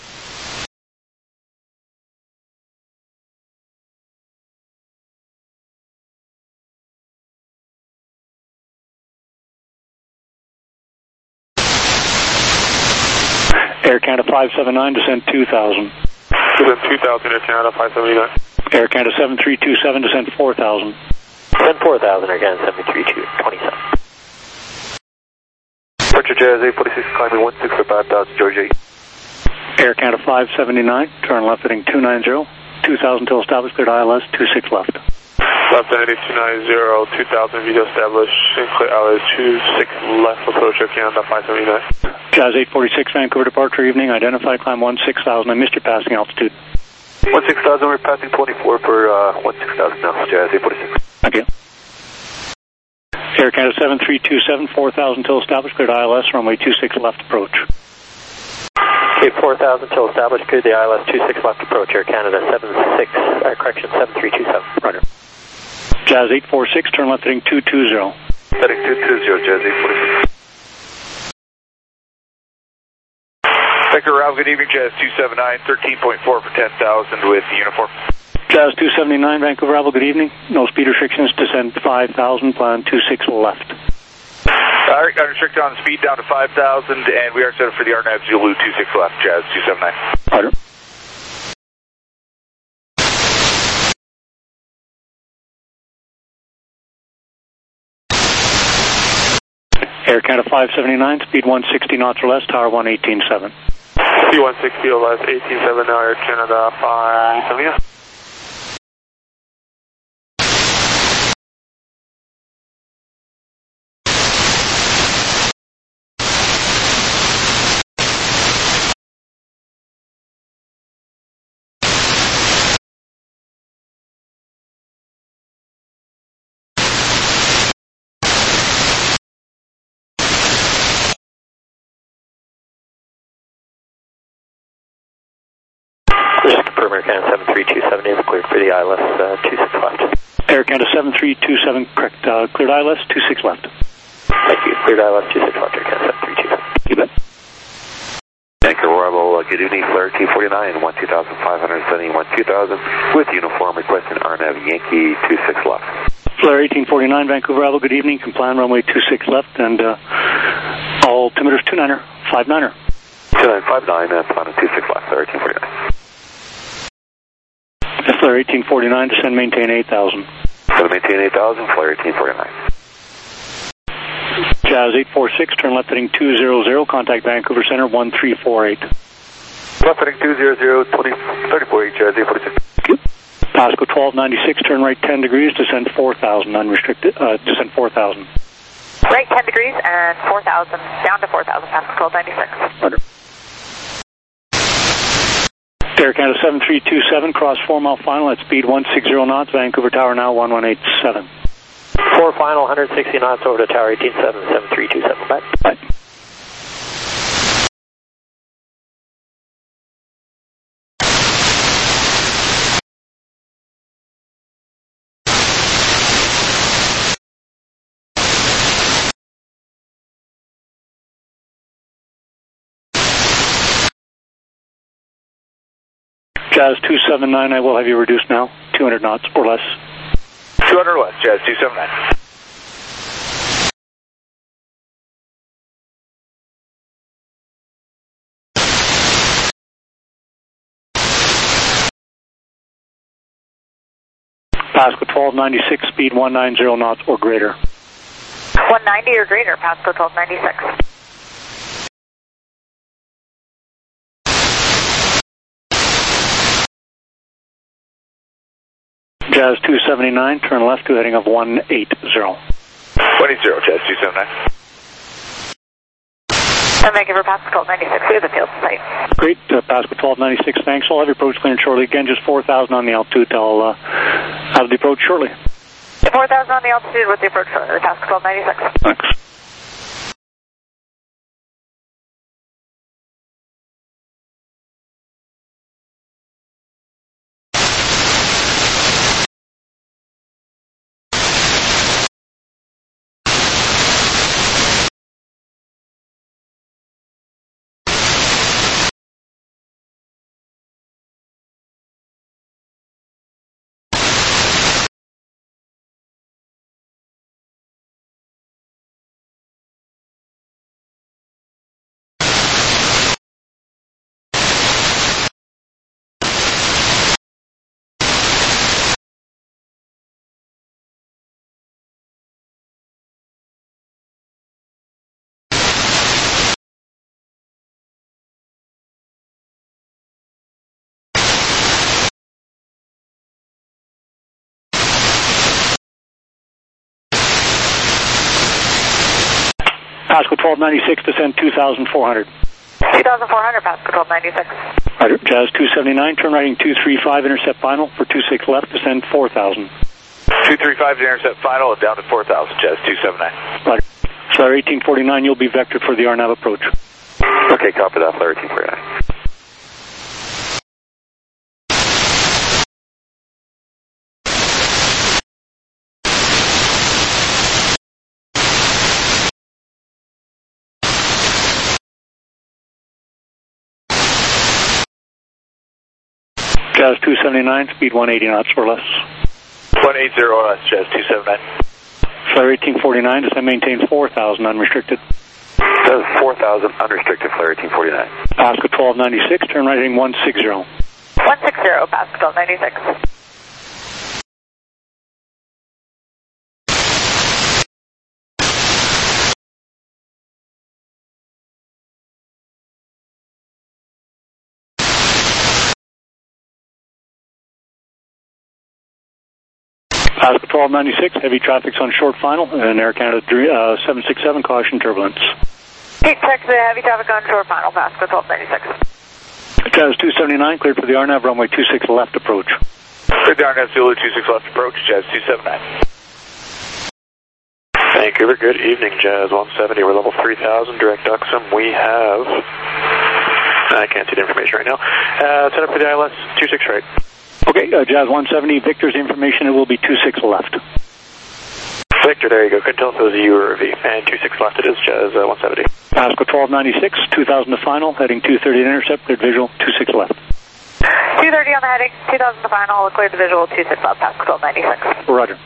Speaker 5: Air Canada five seven nine, descend two thousand.
Speaker 7: Descend two thousand, Air Canada five seven nine.
Speaker 5: Air Canada seven three two seven, descend four thousand.
Speaker 3: Descend four thousand, Air Canada seven three two twenty-seven.
Speaker 8: Departure Jazz eight forty-six, climbing one six for five thousand, Georgia eight.
Speaker 5: Air Canada five seventy-nine, turn left heading two nine zero, two thousand till established, cleared I L S, two six left.
Speaker 7: Left heading two nine zero, two thousand, video established, clear I L S two six left, approach Air Canada five seventy-nine.
Speaker 5: Jazz eight forty-six, Vancouver departure evening, identify, climb one six thousand, I missed your passing altitude.
Speaker 8: one six thousand, we're passing twenty-four for uh, one six thousand now, Jazz eight forty-six.
Speaker 5: Thank you. Air Canada seven three two seven, four thousand till established, cleared I L S, runway two six left approach.
Speaker 3: Okay, four thousand till established, cleared the I L S two six left approach, Air Canada seven six, uh, correction, seven three two seven.
Speaker 5: Roger. Jazz eight forty-six, turn left heading two two zero.
Speaker 8: Heading two two zero, Jazz eight forty-six.
Speaker 9: Vancouver Ravel, good evening, Jazz two seven nine, thirteen point four for ten thousand with the uniform.
Speaker 5: Jazz two seventy-nine, Vancouver Ravel, good evening. No speed restrictions, descend five thousand, plan two six left.
Speaker 9: All right, unrestricted on speed down to five thousand, and we are set up for the R N A V Zulu two six left, Jazz two seven nine.
Speaker 5: Roger. Air Canada five seventy-nine, speed one sixty knots or less, tower one eighteen seven.
Speaker 7: Speed one sixty or less, eighteen seven, Air Canada five seventy-nine.
Speaker 3: Just confirm Air Canada seven three two seven is cleared for the I L S uh, two six left.
Speaker 5: Air Canada seven three two seven, correct, uh, cleared I L S two six left.
Speaker 3: Thank you, cleared I L S two six left, Air Canada seven three two seven.
Speaker 5: You bet.
Speaker 8: Vancouver Ravel, uh, good evening, Flare T forty-nine, one two thousand five hundred seventy-one, two thousand, with uniform requesting R N A V Yankee two six left.
Speaker 5: Flare eighteen forty-nine, Vancouver Ravel, good evening, can plan runway two six left, and uh, all altimeters two niner, five niner.
Speaker 8: two nine five nine, uh, plan two six left, Flare eighteen forty-nine.
Speaker 5: Flare eighteen forty-nine, descend, maintain eight thousand.
Speaker 8: So maintain eight thousand, Flare eighteen forty-nine.
Speaker 5: Jazz eight forty-six, turn left heading two zero zero, contact Vancouver Center one three four eight.
Speaker 8: Left heading two zero zero, twenty, thirty-four eight, Jazz eight forty-six.
Speaker 5: Pasco twelve ninety-six, turn right ten degrees, descend four thousand, unrestricted, uh, descend four thousand.
Speaker 6: Right ten degrees and four thousand, down to four thousand, Pasco twelve ninety-six.
Speaker 5: Roger. Air Canada seven three two seven, cross four mile final at speed one sixty knots, Vancouver Tower now one one eight seven.
Speaker 3: Four final, one sixty knots over to tower eighteen seven, seven three two seven. Bye.
Speaker 5: Bye. Jazz two seven nine, I will have you reduced now, two hundred knots or less.
Speaker 9: two hundred or less, Jazz two seven nine.
Speaker 5: Pasco twelve ninety-six, speed one ninety knots or greater.
Speaker 6: one ninety or greater, Pasco twelve ninety-six.
Speaker 5: Jazz two seventy-nine, turn left to heading of one eighty.
Speaker 9: one eighty, Jazz two seven nine.
Speaker 6: And Vancouver Pasco twelve ninety-six, we have the field site.
Speaker 5: Great, uh, Pasco twelve ninety-six, thanks. I'll have your approach cleared shortly. Again, just four thousand on the altitude. I'll uh, have the approach shortly.
Speaker 6: four thousand on the altitude with the approach shortly, Pasco twelve ninety-six.
Speaker 5: Thanks. Pasco twelve ninety-six, descend two thousand four hundred.
Speaker 6: two thousand four hundred, Pasco twelve ninety-six.
Speaker 5: Roger, Jazz two seventy-nine, turn right heading two three five, intercept final for two six left, descend four thousand.
Speaker 9: two three five to intercept final and down to four thousand, Jazz two seventy-nine.
Speaker 5: Roger. Flyer eighteen forty-nine, you'll be vectored for the R NAV approach.
Speaker 8: Okay, copy that, Flyer eighteen forty-nine.
Speaker 5: Jazz two seventy-nine, speed one eighty knots or less.
Speaker 9: one eighty or less, Jazz two seventy-nine.
Speaker 5: Flyer eighteen forty-nine, descend maintain four thousand unrestricted.
Speaker 8: Jazz four thousand unrestricted, Flyer eighteen forty-nine.
Speaker 5: Pasco twelve ninety-six, turn right heading one sixty.
Speaker 6: one sixty, Pasco twelve ninety-six.
Speaker 5: Pasco twelve ninety-six, heavy traffic's on short final, and Air Canada uh, seven six seven, caution turbulence.
Speaker 6: Okay, check the heavy traffic on short final, Pasco twelve ninety-six.
Speaker 5: Jazz two seventy-nine, cleared for the R NAV, runway two six left approach.
Speaker 9: Cleared the R NAV Zulu two six left approach, Jazz two seventy-nine.
Speaker 10: Vancouver, good evening, Jazz one seventy, we're level three thousand, direct Uxum. We have, I can't see the information right now, uh, set up for the I L S two six right.
Speaker 5: Okay, uh, Jazz one seventy, Victor's information, it will be two six left.
Speaker 10: Victor, there you go. Couldn't tell if it was a U or a V. And two six left it is, Jazz uh, one seventy.
Speaker 5: Pasco twelve ninety-six, two thousand to final, heading two thirty to intercept, cleared visual, two six left.
Speaker 6: two thirty on the heading, two thousand to final, cleared the visual, two six left, Pasco twelve ninety-six.
Speaker 5: Roger.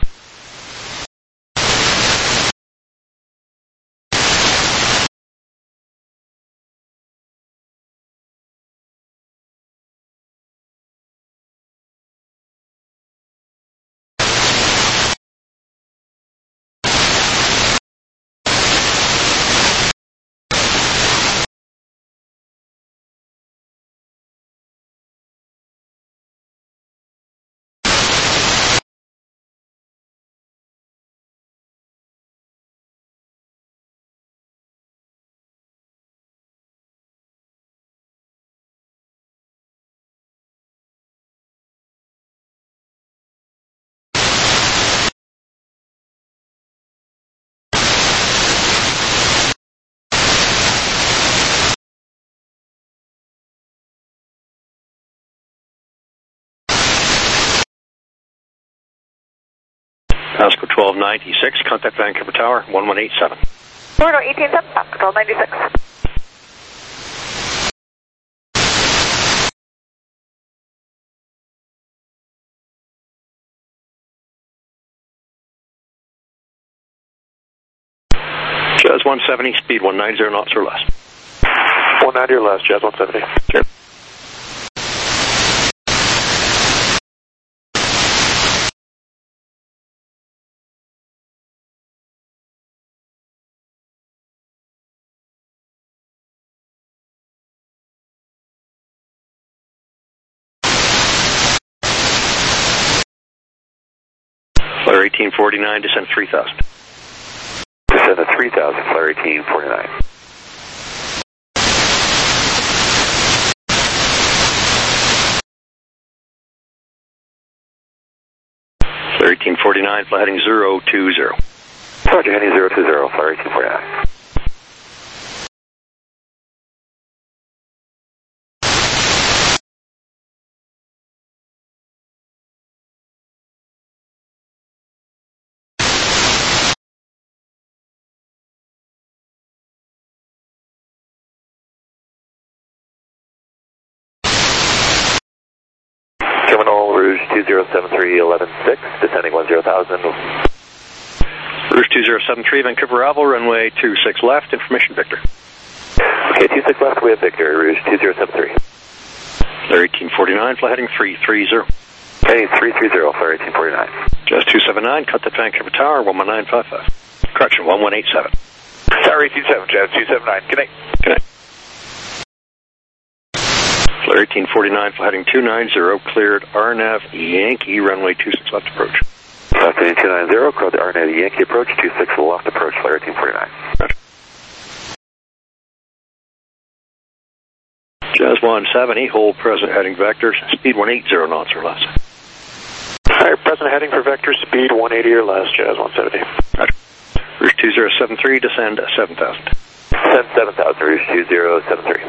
Speaker 2: Pasco twelve ninety-six, contact Vancouver Tower, one one eight seven.
Speaker 6: Florida eighteen seven, Pasco twelve ninety-six.
Speaker 2: Jazz one seventy, speed one ninety knots or less.
Speaker 10: one ninety or less, Jazz one seventy.
Speaker 2: Sure. Flyer eighteen forty-nine, descend three thousand.
Speaker 8: Descend to three thousand, Flyer eighteen forty-nine.
Speaker 2: Flyer eighteen forty-nine, fly heading zero two zero.
Speaker 8: Roger, heading zero two zero, Flyer eighteen forty-nine. Terminal Rouge two zero seven three eleven six, descending one zero thousand.
Speaker 2: Rouge two zero seven three, Vancouver Oval, runway two six left, information Victor.
Speaker 8: Okay, two six left, we have Victor, Rouge two zero seven three.
Speaker 2: Flyer eighteen forty-nine, fly heading three three zero.
Speaker 8: Heading three three zero, Flyer eighteen forty-nine.
Speaker 2: Jazz two seventy-nine, contact Vancouver Tower, one one nine five five. Correction, one one eight seven.
Speaker 9: Tower eighteen seven, Jazz two seventy-nine, good night.
Speaker 2: Good night. Flyer eighteen forty-nine, fly heading two nine zero, cleared R NAV Yankee, runway two six left approach.
Speaker 8: South two nine zero, cleared the R NAV Yankee approach, two six left approach, Flyer eighteen forty-nine.
Speaker 2: Roger. Jazz one seventy, hold present heading vectors, speed one eighty knots or less.
Speaker 10: Alright, present heading for vector, speed one eighty or less, Jazz one seventy.
Speaker 2: Roger. Rouge two zero seven three, descend seven thousand.
Speaker 8: Descend seven thousand, Rouge two zero seven three.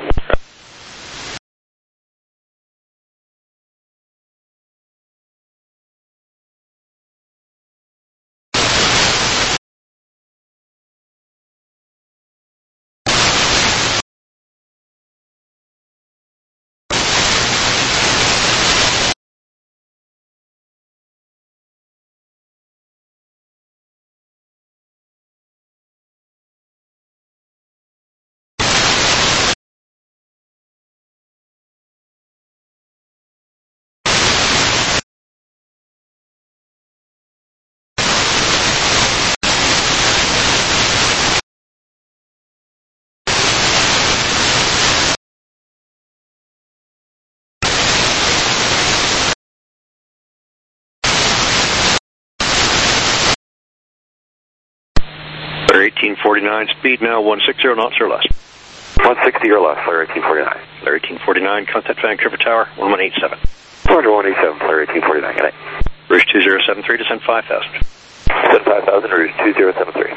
Speaker 2: eighteen forty-nine, speed now one sixty knots or less.
Speaker 8: one sixty or less, Flare eighteen forty-nine.
Speaker 2: Flare eighteen forty-nine, contact Vancouver Tower, one one eight seven.
Speaker 8: one one eight seven, Flare eighteen forty-nine, good night.
Speaker 2: Rouge two zero seven three, descend five thousand.
Speaker 8: Descend five thousand, Rouge two zero seven three.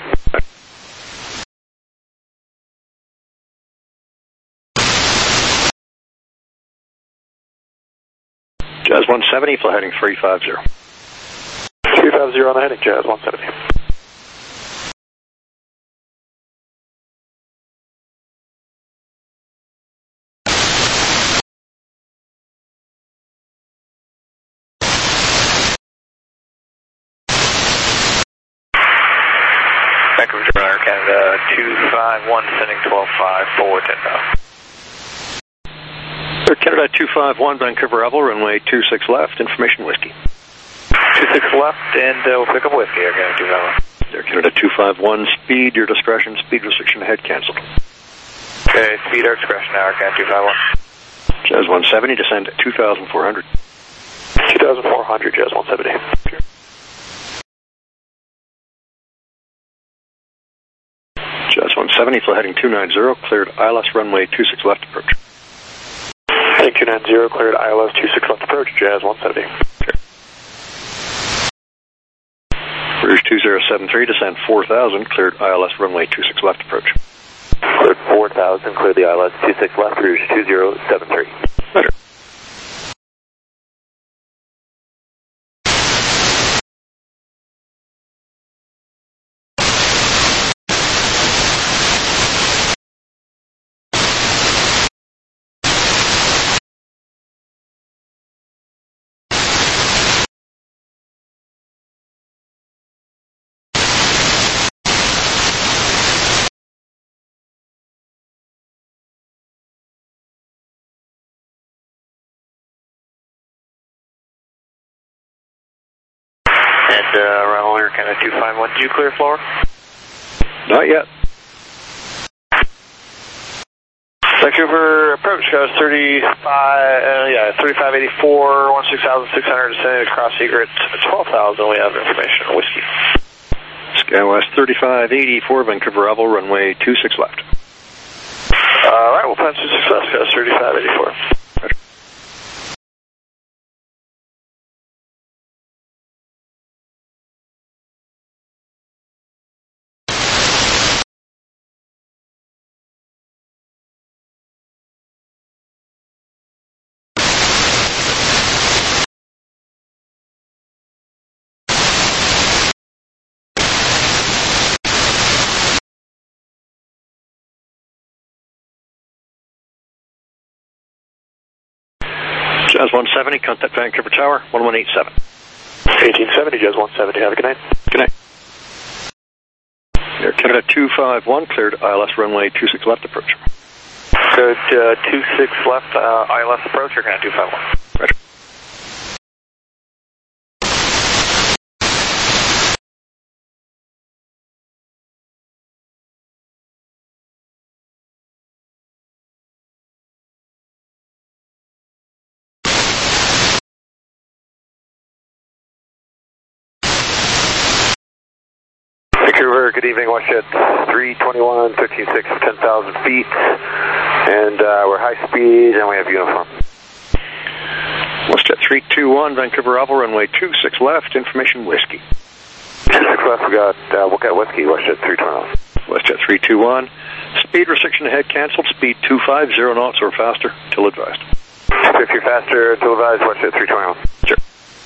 Speaker 2: Jazz one seventy, fly heading three fifty.
Speaker 10: three fifty on the heading, Jazz one seventy.
Speaker 3: Vancouver Tower, Canada two five one, sending twelve five for ten thousand.
Speaker 2: Canada two five one, Vancouver Revel, runway two six left, information whiskey.
Speaker 3: two six left, and uh, we'll pick up whiskey, Air Canada two five one.
Speaker 2: Air Canada two five one, speed, your discretion, speed restriction ahead cancelled.
Speaker 3: Okay, speed, our discretion now, Air Canada two five one.
Speaker 2: Jazz one seventy, descend at two thousand four hundred.
Speaker 10: two thousand four hundred, Jazz one seventy.
Speaker 2: Okay. Jazz one seventy, fly heading two ninety, cleared I L S runway two six left approach.
Speaker 10: Heading two ninety, cleared I L S two six left approach, Jazz one seventy.
Speaker 2: Okay. Rouge two zero seven three, descend four thousand, cleared I L S runway two six left approach.
Speaker 8: Cleared four thousand, cleared the I L S two six left, Rouge two zero seven three.
Speaker 2: Roger.
Speaker 3: And uh, Ravel, Air Canada two five one, did you clear floor?
Speaker 2: Not yet.
Speaker 3: Vancouver approach, goes thirty-five, uh, yeah, thirty-five eighty-four, one six thousand six hundred, descending across secret, twelve thousand, we have information on whiskey.
Speaker 2: SkyWest thirty-five eighty-four, Vancouver Revel, runway two six left.
Speaker 3: Alright, we'll plan to success, goes thirty-five eighty-four.
Speaker 2: Roger. Jazz one seventy, contact Vancouver Tower, one one eight seven.
Speaker 10: eighteen seventy, Jazz one seventy, have a good night.
Speaker 2: Good night. Air Canada two five one, cleared I L S runway two six left approach.
Speaker 3: Good, uh, two six left, uh, I L S approach, Air Canada two five one.
Speaker 2: Roger.
Speaker 8: Vancouver, good evening, watch at three twenty-one, thirteen six, ten thousand feet. And uh, we're high speed, and we have uniform.
Speaker 2: WestJet three two one, Vancouver Oval, runway two six left, information whiskey.
Speaker 8: two six left, we got, uh, we'll get whiskey, WestJet three two one.
Speaker 2: WestJet three two one, speed restriction ahead canceled, speed two five zero knots or faster, till advised.
Speaker 8: If you're faster, till advised, WestJet three two one.
Speaker 2: Sure.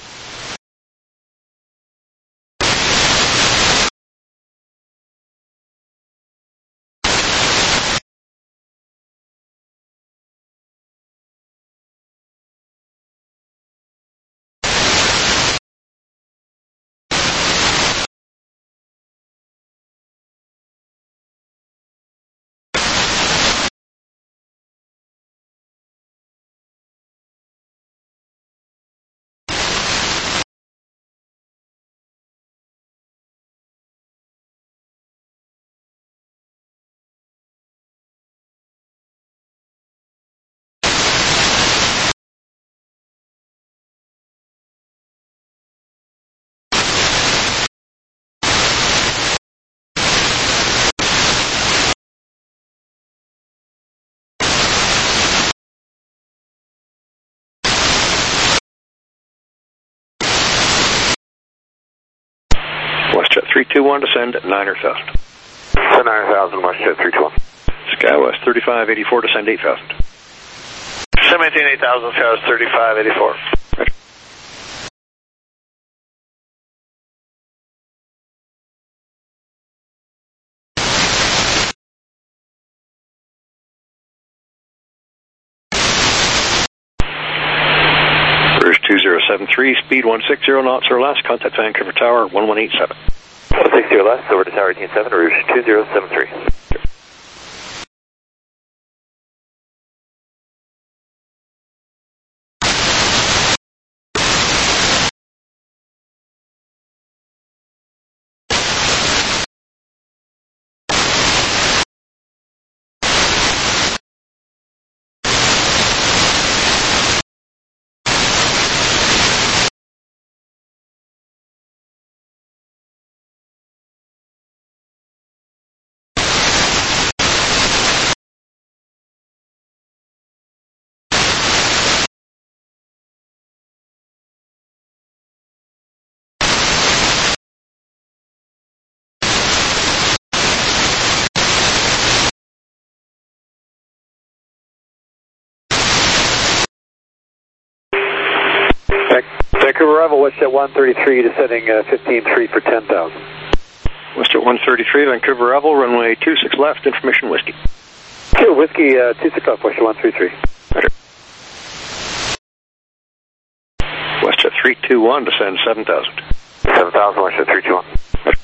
Speaker 2: WestJet three two one, descend at niner thousand.
Speaker 8: So nine thousand, WestJet three two one.
Speaker 2: SkyWest thirty-five eighty-four, descend eight thousand.
Speaker 3: seventeen eight thousand, SkyWest thirty-five eighty-four.
Speaker 2: Right. Rouge two zero seven three, speed one six zero knots or less, contact Vancouver Tower one one eight seven.
Speaker 8: one six zero less, over to Tower eighteen seven, Rouge two zero seven three.
Speaker 1: Vancouver Oval, WestJet one thirty-three, descending uh, fifteen three for ten thousand.
Speaker 2: WestJet one thirty-three, Vancouver Oval, runway two six left, information whiskey.
Speaker 1: Sure, whiskey uh, two six left, WestJet one thirty-three.
Speaker 2: Roger. WestJet three two one, descend seven thousand.
Speaker 8: seven thousand, WestJet three two one.
Speaker 2: Roger.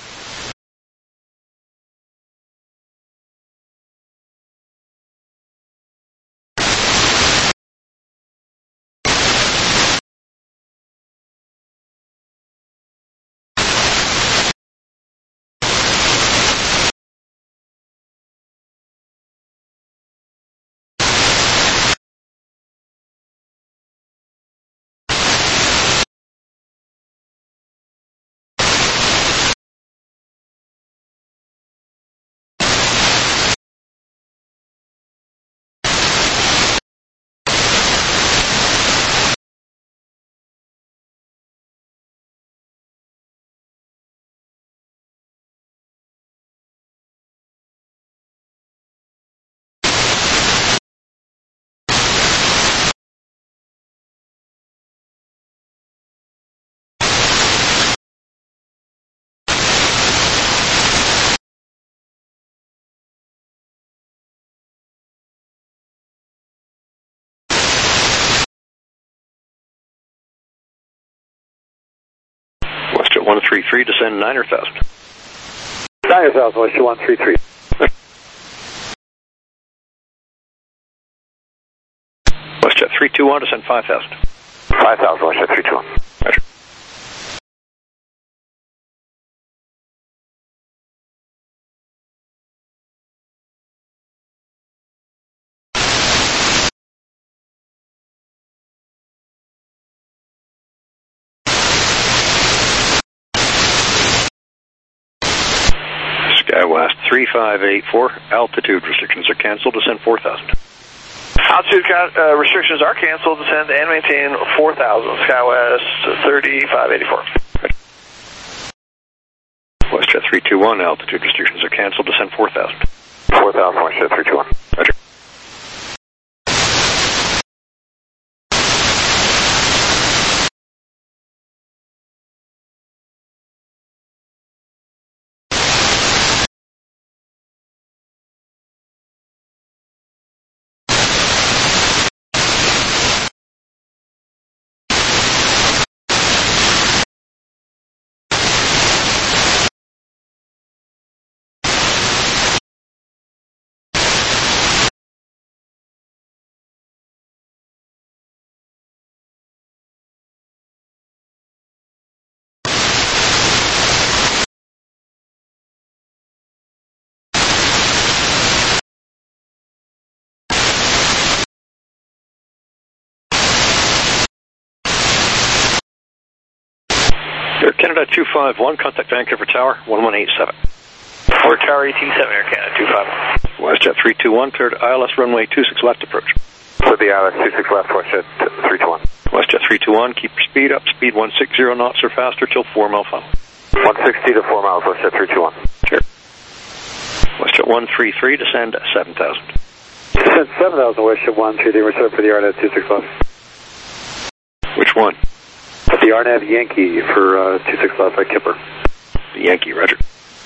Speaker 2: one three three, descend niner thousand.
Speaker 1: niner thousand, WestJet one thirty-three.
Speaker 2: WestJet three two one, descend five thousand.
Speaker 8: five thousand, WestJet three two one.
Speaker 2: Roger. SkyWest three five eight four, altitude restrictions are canceled, descend four thousand.
Speaker 3: Altitude uh, restrictions are canceled, descend and maintain four thousand, SkyWest thirty-five eighty-four.
Speaker 2: WestJet three two one, altitude restrictions are canceled, descend four thousand.
Speaker 8: four thousand, WestJet three two one.
Speaker 2: Roger. Air Canada two five one, contact Vancouver Tower, one one eight seven.
Speaker 3: Fort Tower eighteen seven, Air Canada two five one.
Speaker 2: WestJet three two one, cleared I L S runway two six left approach.
Speaker 8: For the I L S two six left, WestJet three two one.
Speaker 2: WestJet three two one, keep your speed up, speed one sixty knots or faster till four mile final.
Speaker 8: one sixty to four miles, WestJet three two one.
Speaker 2: Sure. WestJet one three three, descend seven thousand.
Speaker 1: Descend seven thousand, WestJet one three three, reserve for the R N A V two six left.
Speaker 2: Which one?
Speaker 1: The R N A V Yankee for uh, two six left by Kipper.
Speaker 2: The Yankee, roger.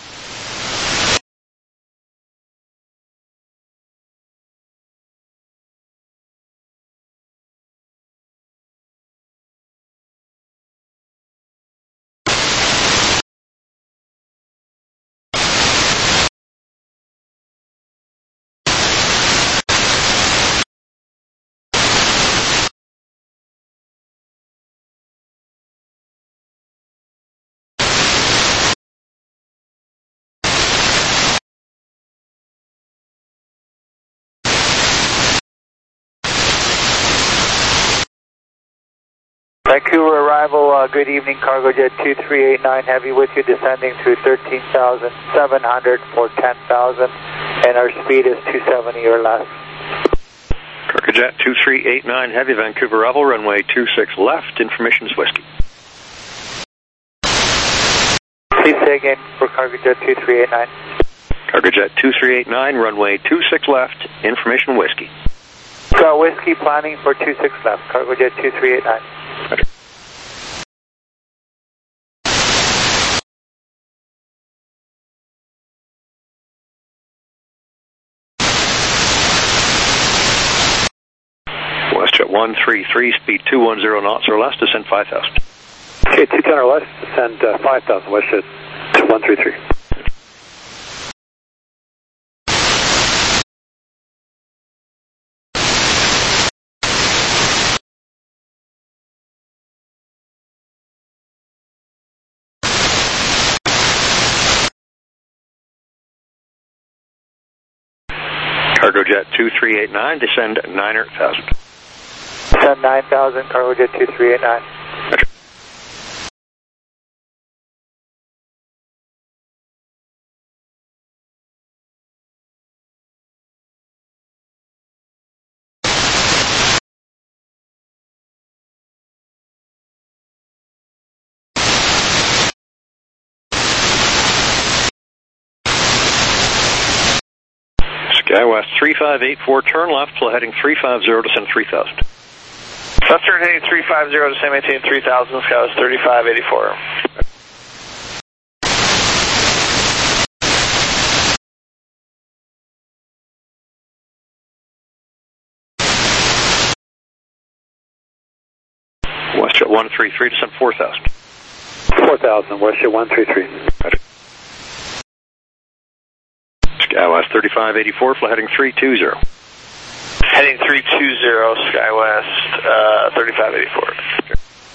Speaker 11: Vancouver arrival, uh, good evening, Cargojet two three eight nine, heavy with you, descending through thirteen thousand seven hundred for ten thousand, and our speed is two seventy or less.
Speaker 2: Cargojet two three eight nine, heavy, Vancouver arrival, runway two six left, information is whiskey.
Speaker 11: Please say again for Cargojet two three eight nine.
Speaker 2: Cargojet two three eight nine, runway two six left, information whiskey.
Speaker 11: Got whiskey planning for two six left, Cargojet two three eight nine.
Speaker 2: Roger. WestJet one three three, speed two one zero knots or less, descend five thousand.
Speaker 1: Okay, two ten or less, descend uh, five thousand, WestJet one three three.
Speaker 2: Cargojet two three eight nine, descend nine thousand.
Speaker 11: Descend nine thousand, Cargojet two three eight nine.
Speaker 2: Roger. SkyWest three five eight four, turn left, flight heading three five zero, descend three thousand.
Speaker 3: Left turn heading three five zero, descend maintain three thousand, SkyWest thirty-five eighty-four.
Speaker 2: WestJet one three three, descend four thousand.
Speaker 1: four thousand, WestJet one three three.
Speaker 2: Roger. SkyWest thirty-five eighty-four, flight heading three two zero.
Speaker 3: Heading three two zero, SkyWest uh, thirty-five eighty-four.
Speaker 2: Okay.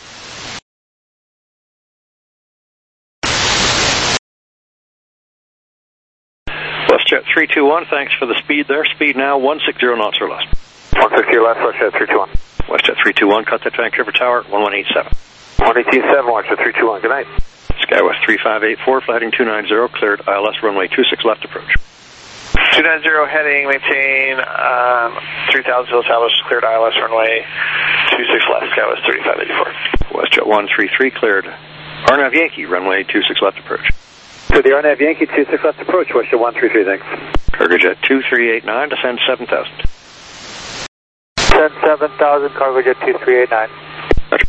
Speaker 2: WestJet three two one, thanks for the speed there. Speed now one sixty knots or less.
Speaker 8: one sixty or less, WestJet three two one.
Speaker 2: WestJet three two one, contact Vancouver Tower, one one eight seven.
Speaker 8: one eighteen seven, WestJet three two one, good night.
Speaker 2: Skywest three five eight four, flight heading two nine zero, cleared I L S runway two six left approach.
Speaker 3: two nine zero heading, maintain um, three thousand still established, cleared I L S runway two six left, Skywest thirty-five eighty-four.
Speaker 2: WestJet one three three, cleared R N A V Yankee, runway two six left approach.
Speaker 1: To the R N A V Yankee, two six left approach, WestJet one three three, thanks.
Speaker 2: Cargojet two three eight nine, descend seven thousand.
Speaker 11: Descend seven thousand, Cargojet two three eight nine.
Speaker 2: Roger.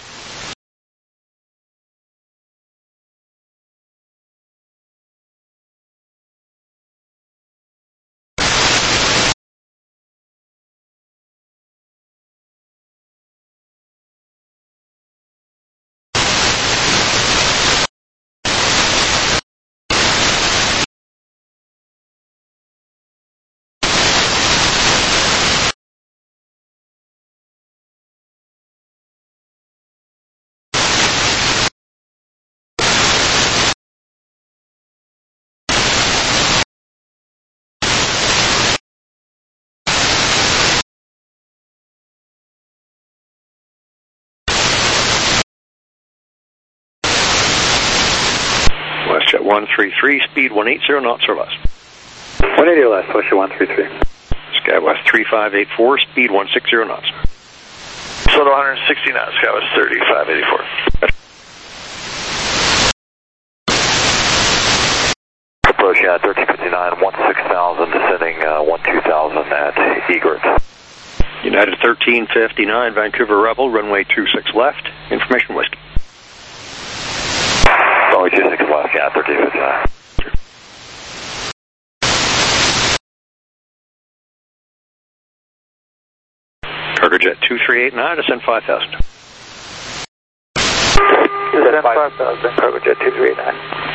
Speaker 2: WestJet one three three, speed one eighty knots or less.
Speaker 1: one eighty or less, WestJet one three three.
Speaker 2: Skywest three five eight four, speed one sixty knots.
Speaker 3: Slow to one sixty knots, Skywest thirty-five eighty-four.
Speaker 8: Approach, yeah, thirteen fifty-nine, one six thousand, descending uh, one two thousand at Egret.
Speaker 2: United thirteen fifty-nine, Vancouver Rebel, runway two six left, information whiskey.
Speaker 8: Runway two six left, yeah, thirteen fifty-nine.
Speaker 2: Cargojet two three eight nine, descend five thousand.
Speaker 11: Descend five thousand, Cargojet two three eight nine.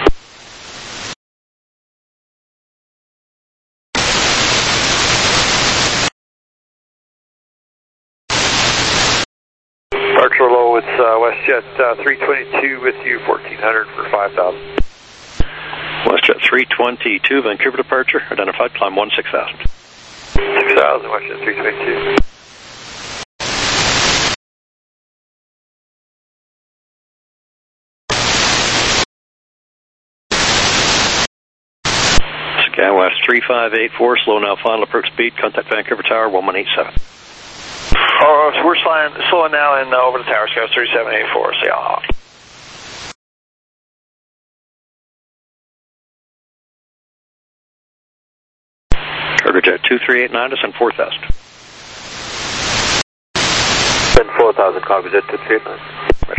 Speaker 3: Departure low, it's uh, WestJet uh, three twenty-two with you, fourteen hundred for five thousand.
Speaker 2: WestJet three twenty-two, Vancouver departure, identified, climb one six thousand.
Speaker 3: six thousand, WestJet three twenty-two.
Speaker 2: Skywest three five eight four, slow now, final approach speed, contact Vancouver Tower one one eight seven.
Speaker 3: Oh, so we're slowing, slowing now and uh, over the tower, Skywest thirty-seven eighty-four, so yeah.
Speaker 2: Cargojet two three eight nine, descend four thousand.
Speaker 11: Descend four thousand, Cargojet two three eight nine.
Speaker 2: Right.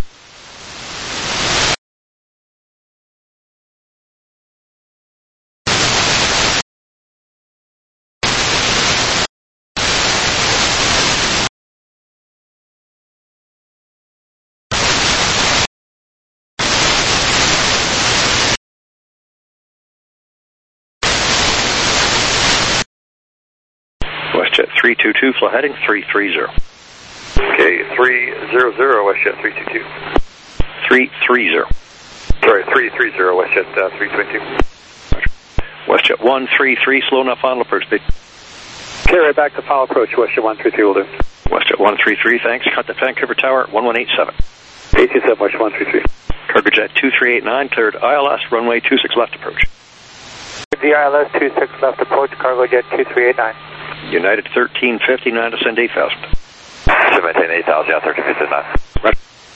Speaker 2: WestJet three two two, fly heading three three zero.
Speaker 3: Okay, three zero zero, WestJet three two two.
Speaker 2: three three zero.
Speaker 3: Sorry, three three zero, WestJet uh, three twenty-two.
Speaker 2: WestJet one three three, slow now, final approach speed.
Speaker 1: Okay, right back to final approach, WestJet one three three will do.
Speaker 2: WestJet one three three, thanks, contact Vancouver Tower one one eight seven.
Speaker 1: eight two seven, WestJet one three three.
Speaker 2: Cargojet two three eight nine, cleared I L S, runway two six left approach.
Speaker 11: The I L S two six left approach, Cargojet two three eight nine.
Speaker 2: United thirteen fifty-nine, descend eight thousand.
Speaker 8: Should maintain eight thousand, yeah, thirteen fifty-nine.
Speaker 2: Right.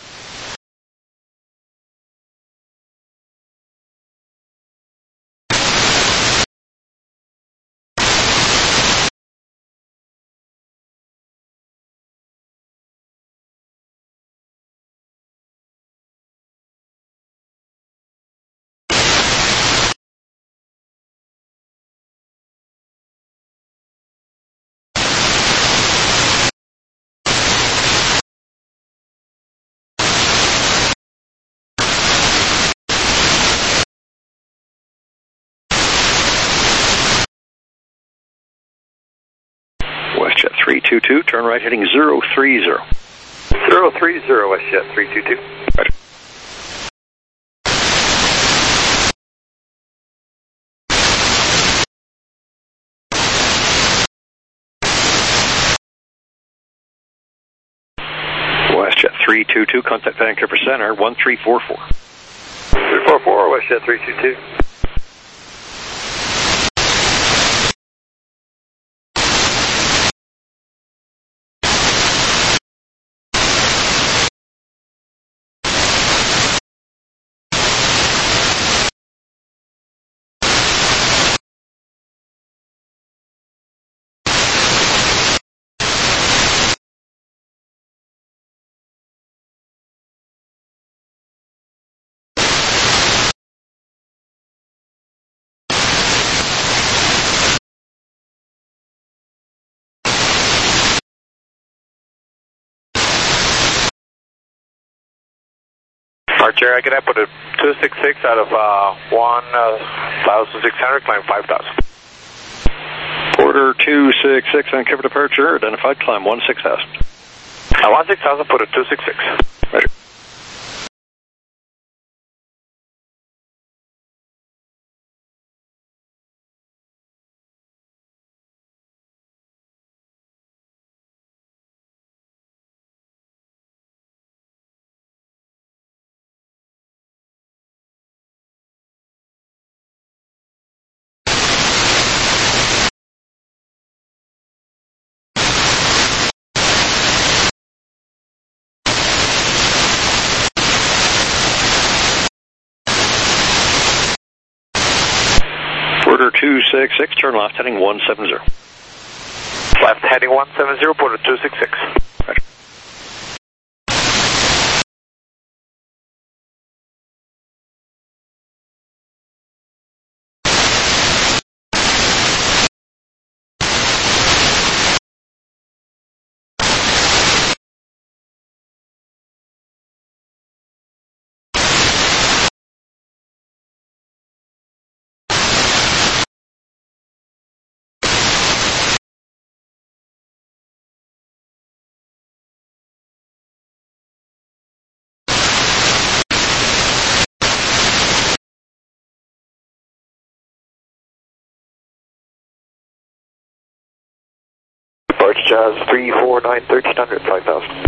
Speaker 2: WestJet three two two, turn right heading zero three zero.
Speaker 3: zero three zero, WestJet three two two.
Speaker 2: Right. WestJet three two two, contact Vancouver Center one three four four.
Speaker 8: Approach Jet three two two.
Speaker 3: Archer, I can put a two six six out of uh, one thousand six hundred, climb five thousand.
Speaker 2: Order two six six, Vancouver departure, identified, climb one six thousand.
Speaker 3: Uh, one six thousand, put a two six six.
Speaker 2: Roger. Order two six six, turn left, heading one seven zero.
Speaker 3: Left heading one seven zero, put a two six six.
Speaker 2: Roger.
Speaker 8: Departure Jazz three four nine, thirteen hundred, five thousand.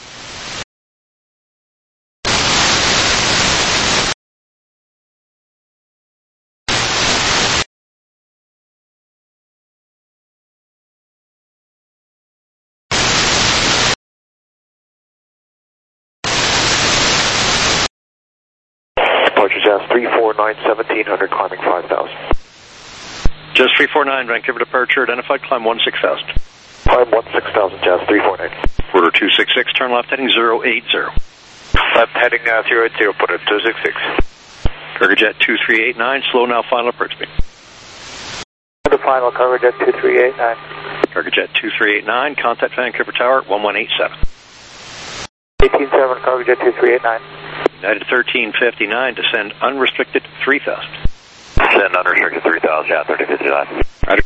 Speaker 8: Departure Jazz three four nine, seventeen hundred, climbing five thousand.
Speaker 2: Jazz three four nine, Vancouver departure, identified, climb one six thousand.
Speaker 8: Climb one six thousand, Jazz three four nine.
Speaker 2: Order two six six, turn left, heading zero eight zero.
Speaker 3: Left heading uh, zero eight zero, put a two six six.
Speaker 2: Cargojet two three eight nine, slow now, final approach speed.
Speaker 11: The final, Cargojet two three eight nine.
Speaker 2: Cargojet two three eight nine, contact Vancouver Tower, one one eight seven.
Speaker 11: eighteen seven, Cargojet two three eight nine.
Speaker 2: United thirteen fifty-nine, descend unrestricted three thousand.
Speaker 8: Descend unrestricted three thousand, yeah, thirteen fifty-nine.
Speaker 2: Roger.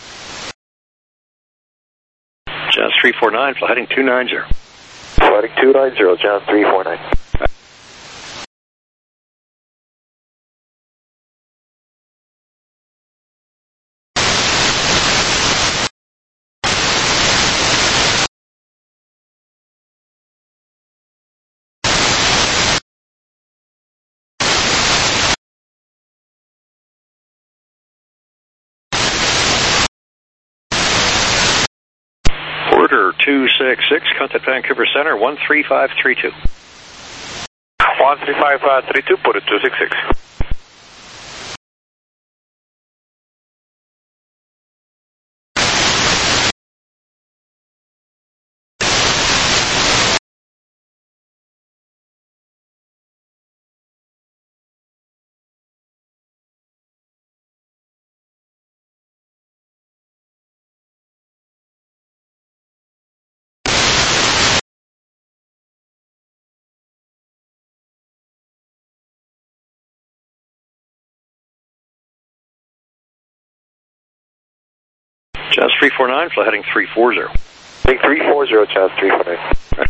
Speaker 2: Jazz three four nine, fly heading two nine zero.
Speaker 8: Flighting two nine zero, Jazz three four nine.
Speaker 2: Order two six six, contact Vancouver Center, one three five three two.
Speaker 3: one three five three two, put a two six six.
Speaker 2: Jazz three four nine, fly heading three four zero.
Speaker 8: Heading three four zero, Jazz three four nine.
Speaker 2: Right.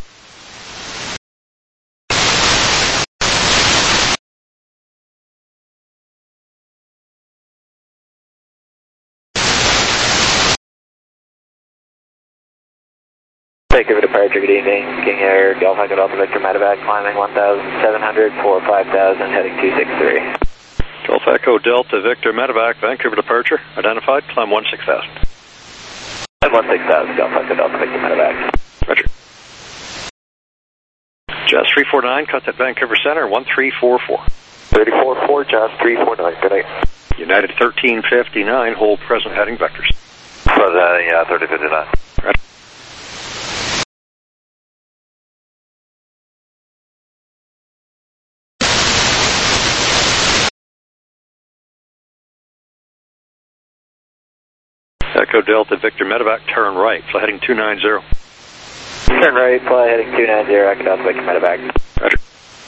Speaker 11: Vancouver departure, good evening. King Air, Golf Echo Delta Victor Medevac, climbing one thousand seven hundred for five thousand, heading two six three.
Speaker 2: Golf Echo Delta Victor Medevac, Vancouver departure, identified, climb one six thousand.
Speaker 8: Climb one six thousand, Golf Echo Delta Victor Medevac.
Speaker 2: Roger. Jazz three four nine, contact Vancouver Center, one three four four.
Speaker 8: three four four, Jazz three four nine, good night.
Speaker 2: United thirteen fifty-nine, hold present heading vectors.
Speaker 8: Present heading, yeah, thirteen fifty-nine.
Speaker 2: Roger. Echo Delta Victor Medevac, turn right, fly heading two nine zero.
Speaker 11: Turn right, fly heading two nine zero, Echo Delta Victor Medevac.
Speaker 2: Roger.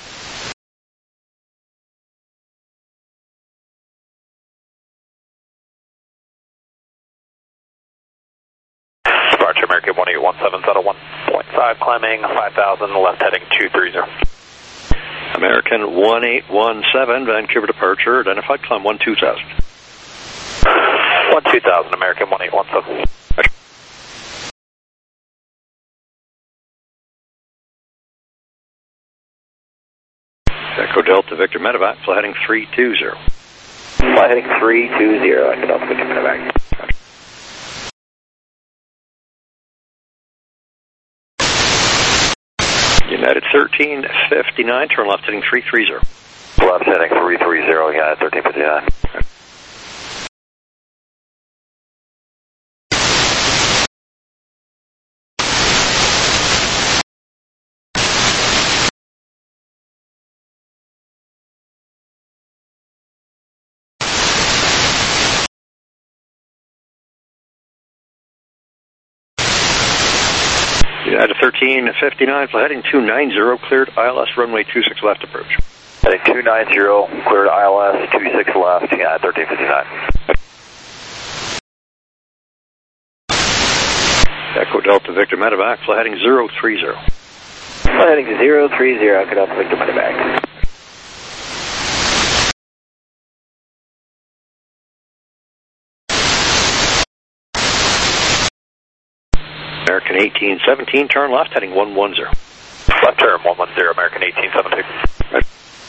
Speaker 10: Departure American one eight one seven, settle one point five, climbing five thousand, left heading two three zero.
Speaker 2: American one eight one seven, Vancouver departure, identified, climb one two thousand.
Speaker 10: one two thousand, American one eight one seven.
Speaker 2: Roger. Echo Delta Victor Medevac, fly heading three two zero.
Speaker 11: Fly heading three two zero, Echo Delta Victor Medevac.
Speaker 2: Roger. United thirteen fifty-nine, turn left heading three three zero.
Speaker 8: Left heading three three zero, United thirteen fifty-nine.
Speaker 2: Roger. United thirteen fifty-nine, fly heading two nine zero, cleared I L S runway two six left approach.
Speaker 8: Heading two nine zero, cleared I L S two six left, United thirteen fifty-nine.
Speaker 2: Echo Delta Victor Medevac, fly heading zero three zero.
Speaker 11: Fly heading zero three zero, Echo Delta Victor Medevac.
Speaker 2: American eighteen seventeen, turn left heading one one zero.
Speaker 10: Left turn one one zero, American eighteen seventeen.
Speaker 2: Right.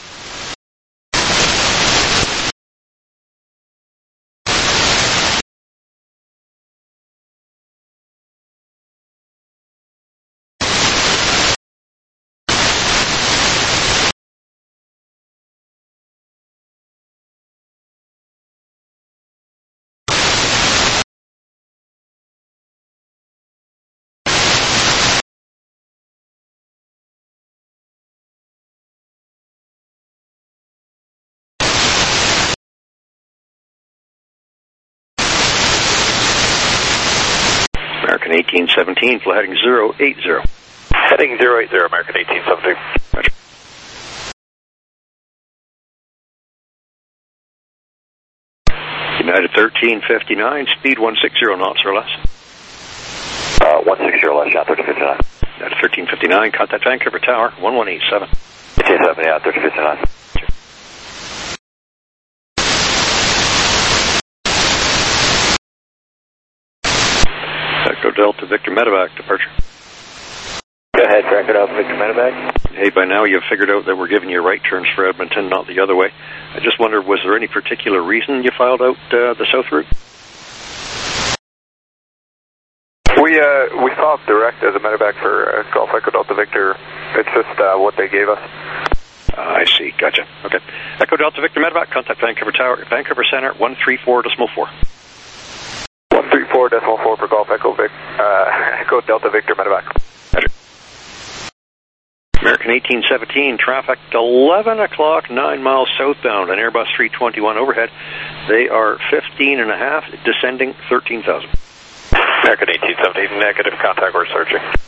Speaker 2: American eighteen seventeen, fly heading zero eight zero.
Speaker 10: Heading zero eight zero, American eighteen seventeen.
Speaker 2: Roger. United thirteen fifty-nine, speed one six zero knots or less.
Speaker 8: Uh, one six zero less, United thirteen fifty-nine.
Speaker 2: United thirteen fifty-nine, contact Vancouver Tower, one one eight seven.
Speaker 8: eighteen seventy, United thirteen fifty-nine.
Speaker 2: Echo Delta Victor Medevac, departure.
Speaker 11: Go ahead, Echo Delta Victor Medevac.
Speaker 2: Hey, by now you've figured out that we're giving you right turns for Edmonton, not the other way. I just wondered, was there any particular reason you filed out uh, the south route?
Speaker 9: We uh, we filed direct as a medevac for uh, Golf Echo Delta Victor. It's just uh, what they gave us.
Speaker 2: Uh, I see, gotcha. Okay. Echo Delta Victor Medevac, contact Vancouver Tower, Vancouver Center, one three four decimal four.
Speaker 9: one three four decimal four for Golf Echo Vic, uh, Echo Delta Victor Medevac.
Speaker 2: Roger. American eighteen seventeen, traffic eleven o'clock, nine miles southbound, an Airbus three twenty-one overhead. They are fifteen and a half, descending thirteen thousand.
Speaker 10: American eighteen seventeen, negative, contact, we're searching.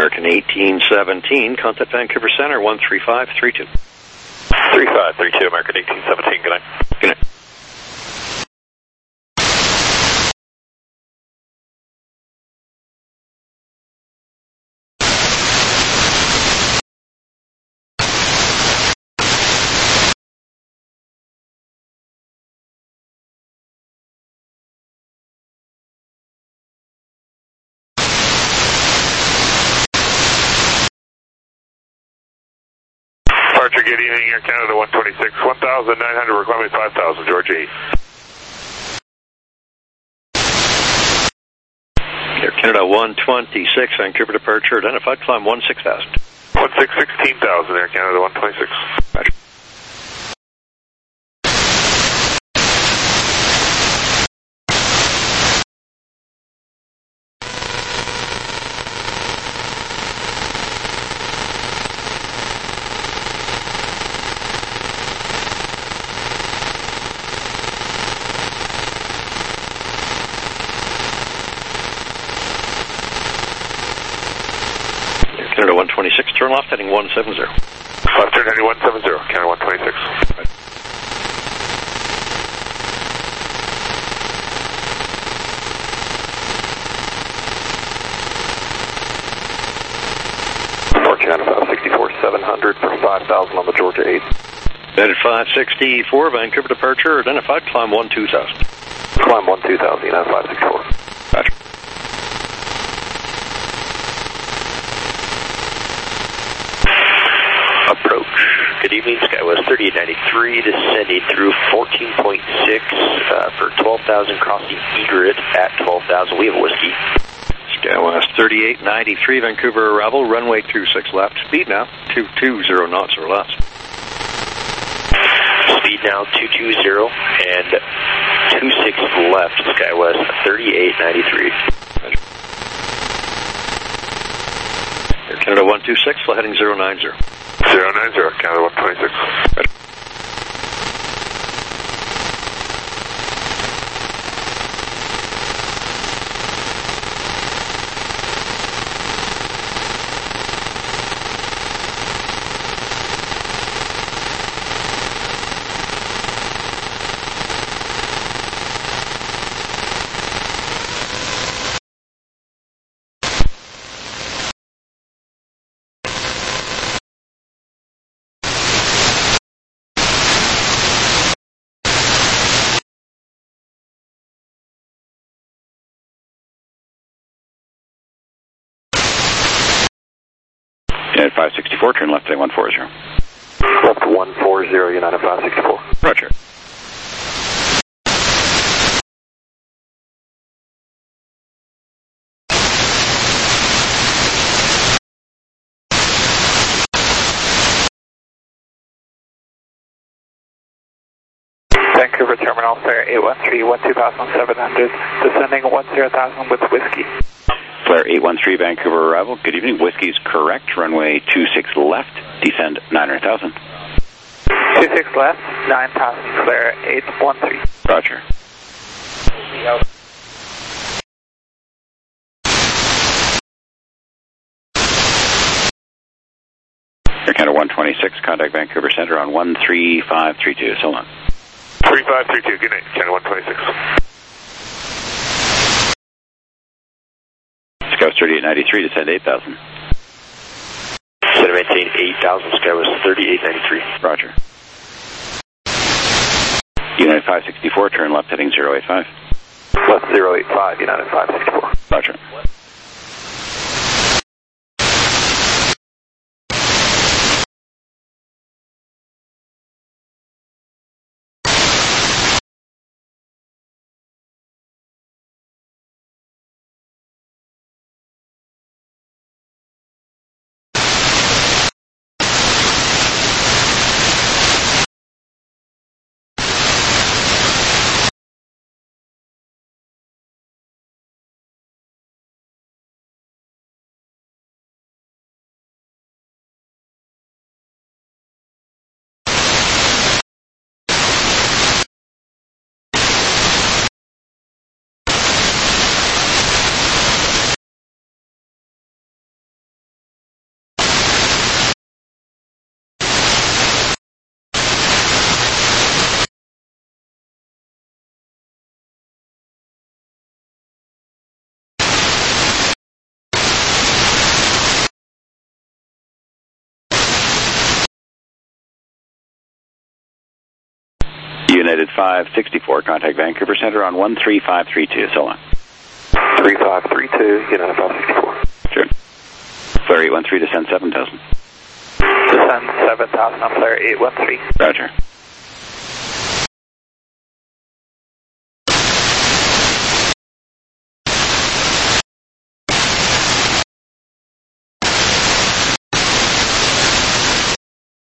Speaker 2: American eighteen seventeen, contact Vancouver Center, one three five three two.
Speaker 10: three five three two, American eighteen seventeen, good night.
Speaker 2: Good night.
Speaker 7: Departure, good evening, Air Canada one twenty-six, one thousand nine hundred, we're climbing five thousand, George eight.
Speaker 2: Air Canada one twenty-six, Vancouver departure, identified, climb one six thousand.
Speaker 7: one six, sixteen thousand, Air Canada one twenty-six.
Speaker 2: Roger. Canada one twenty-six, turn left, heading one seven zero.
Speaker 7: Left turn heading one seven zero, Canada one twenty-six.
Speaker 2: Right.
Speaker 8: North Canada five sixty-four, seven hundred for five thousand on the Georgia eight.
Speaker 2: United five sixty-four, Vancouver departure, identified, climb one two thousand.
Speaker 8: Climb one two thousand, United five sixty-four.
Speaker 2: Roger.
Speaker 10: Approach. Good evening, SkyWest thirty-eight ninety-three, descending through fourteen point six uh, for twelve thousand, crossing Egret at twelve thousand. We have a whiskey.
Speaker 2: SkyWest thirty-eight ninety-three, Vancouver arrival, runway two six left, speed now two two zero knots or less.
Speaker 10: Speed now two two zero and two six left, SkyWest thirty-eight ninety-three.
Speaker 2: Air Canada one two six, flight heading zero nine zero.
Speaker 7: zero nine zero, Canada one twenty-six.
Speaker 2: Right. United five sixty-four, turn left, heading one four zero.
Speaker 8: Left one four zero, United five sixty-four.
Speaker 2: Roger.
Speaker 11: Vancouver Terminal, Flare eight one three, one two thousand seven hundred, descending one zero thousand with whiskey.
Speaker 12: Flare eight one three, Vancouver arrival. Good evening, whiskey's correct, runway two six left, descend nine hundred thousand.
Speaker 11: two six left, nine thousand, Flare eight one three.
Speaker 12: Roger. Air Canada one twenty-six, contact Vancouver Center on one three five three two, so long.
Speaker 7: three five three two, good night, Canada one twenty-six.
Speaker 12: SkyWest thirty-eight ninety-three, descend eight thousand.
Speaker 10: Set to maintain eight thousand, SkyWest thirty-eight ninety-three.
Speaker 12: Roger. United five sixty-four, turn left, heading zero eight five.
Speaker 8: Left zero eight five, United five sixty-four.
Speaker 12: Roger. United five sixty-four, contact Vancouver Center on one three five three two. So long.
Speaker 8: three five three two, United five sixty-four.
Speaker 12: Sure. Flare eight one three, descend seven thousand.
Speaker 11: Descend seven thousand on Flare eight one three.
Speaker 12: Roger.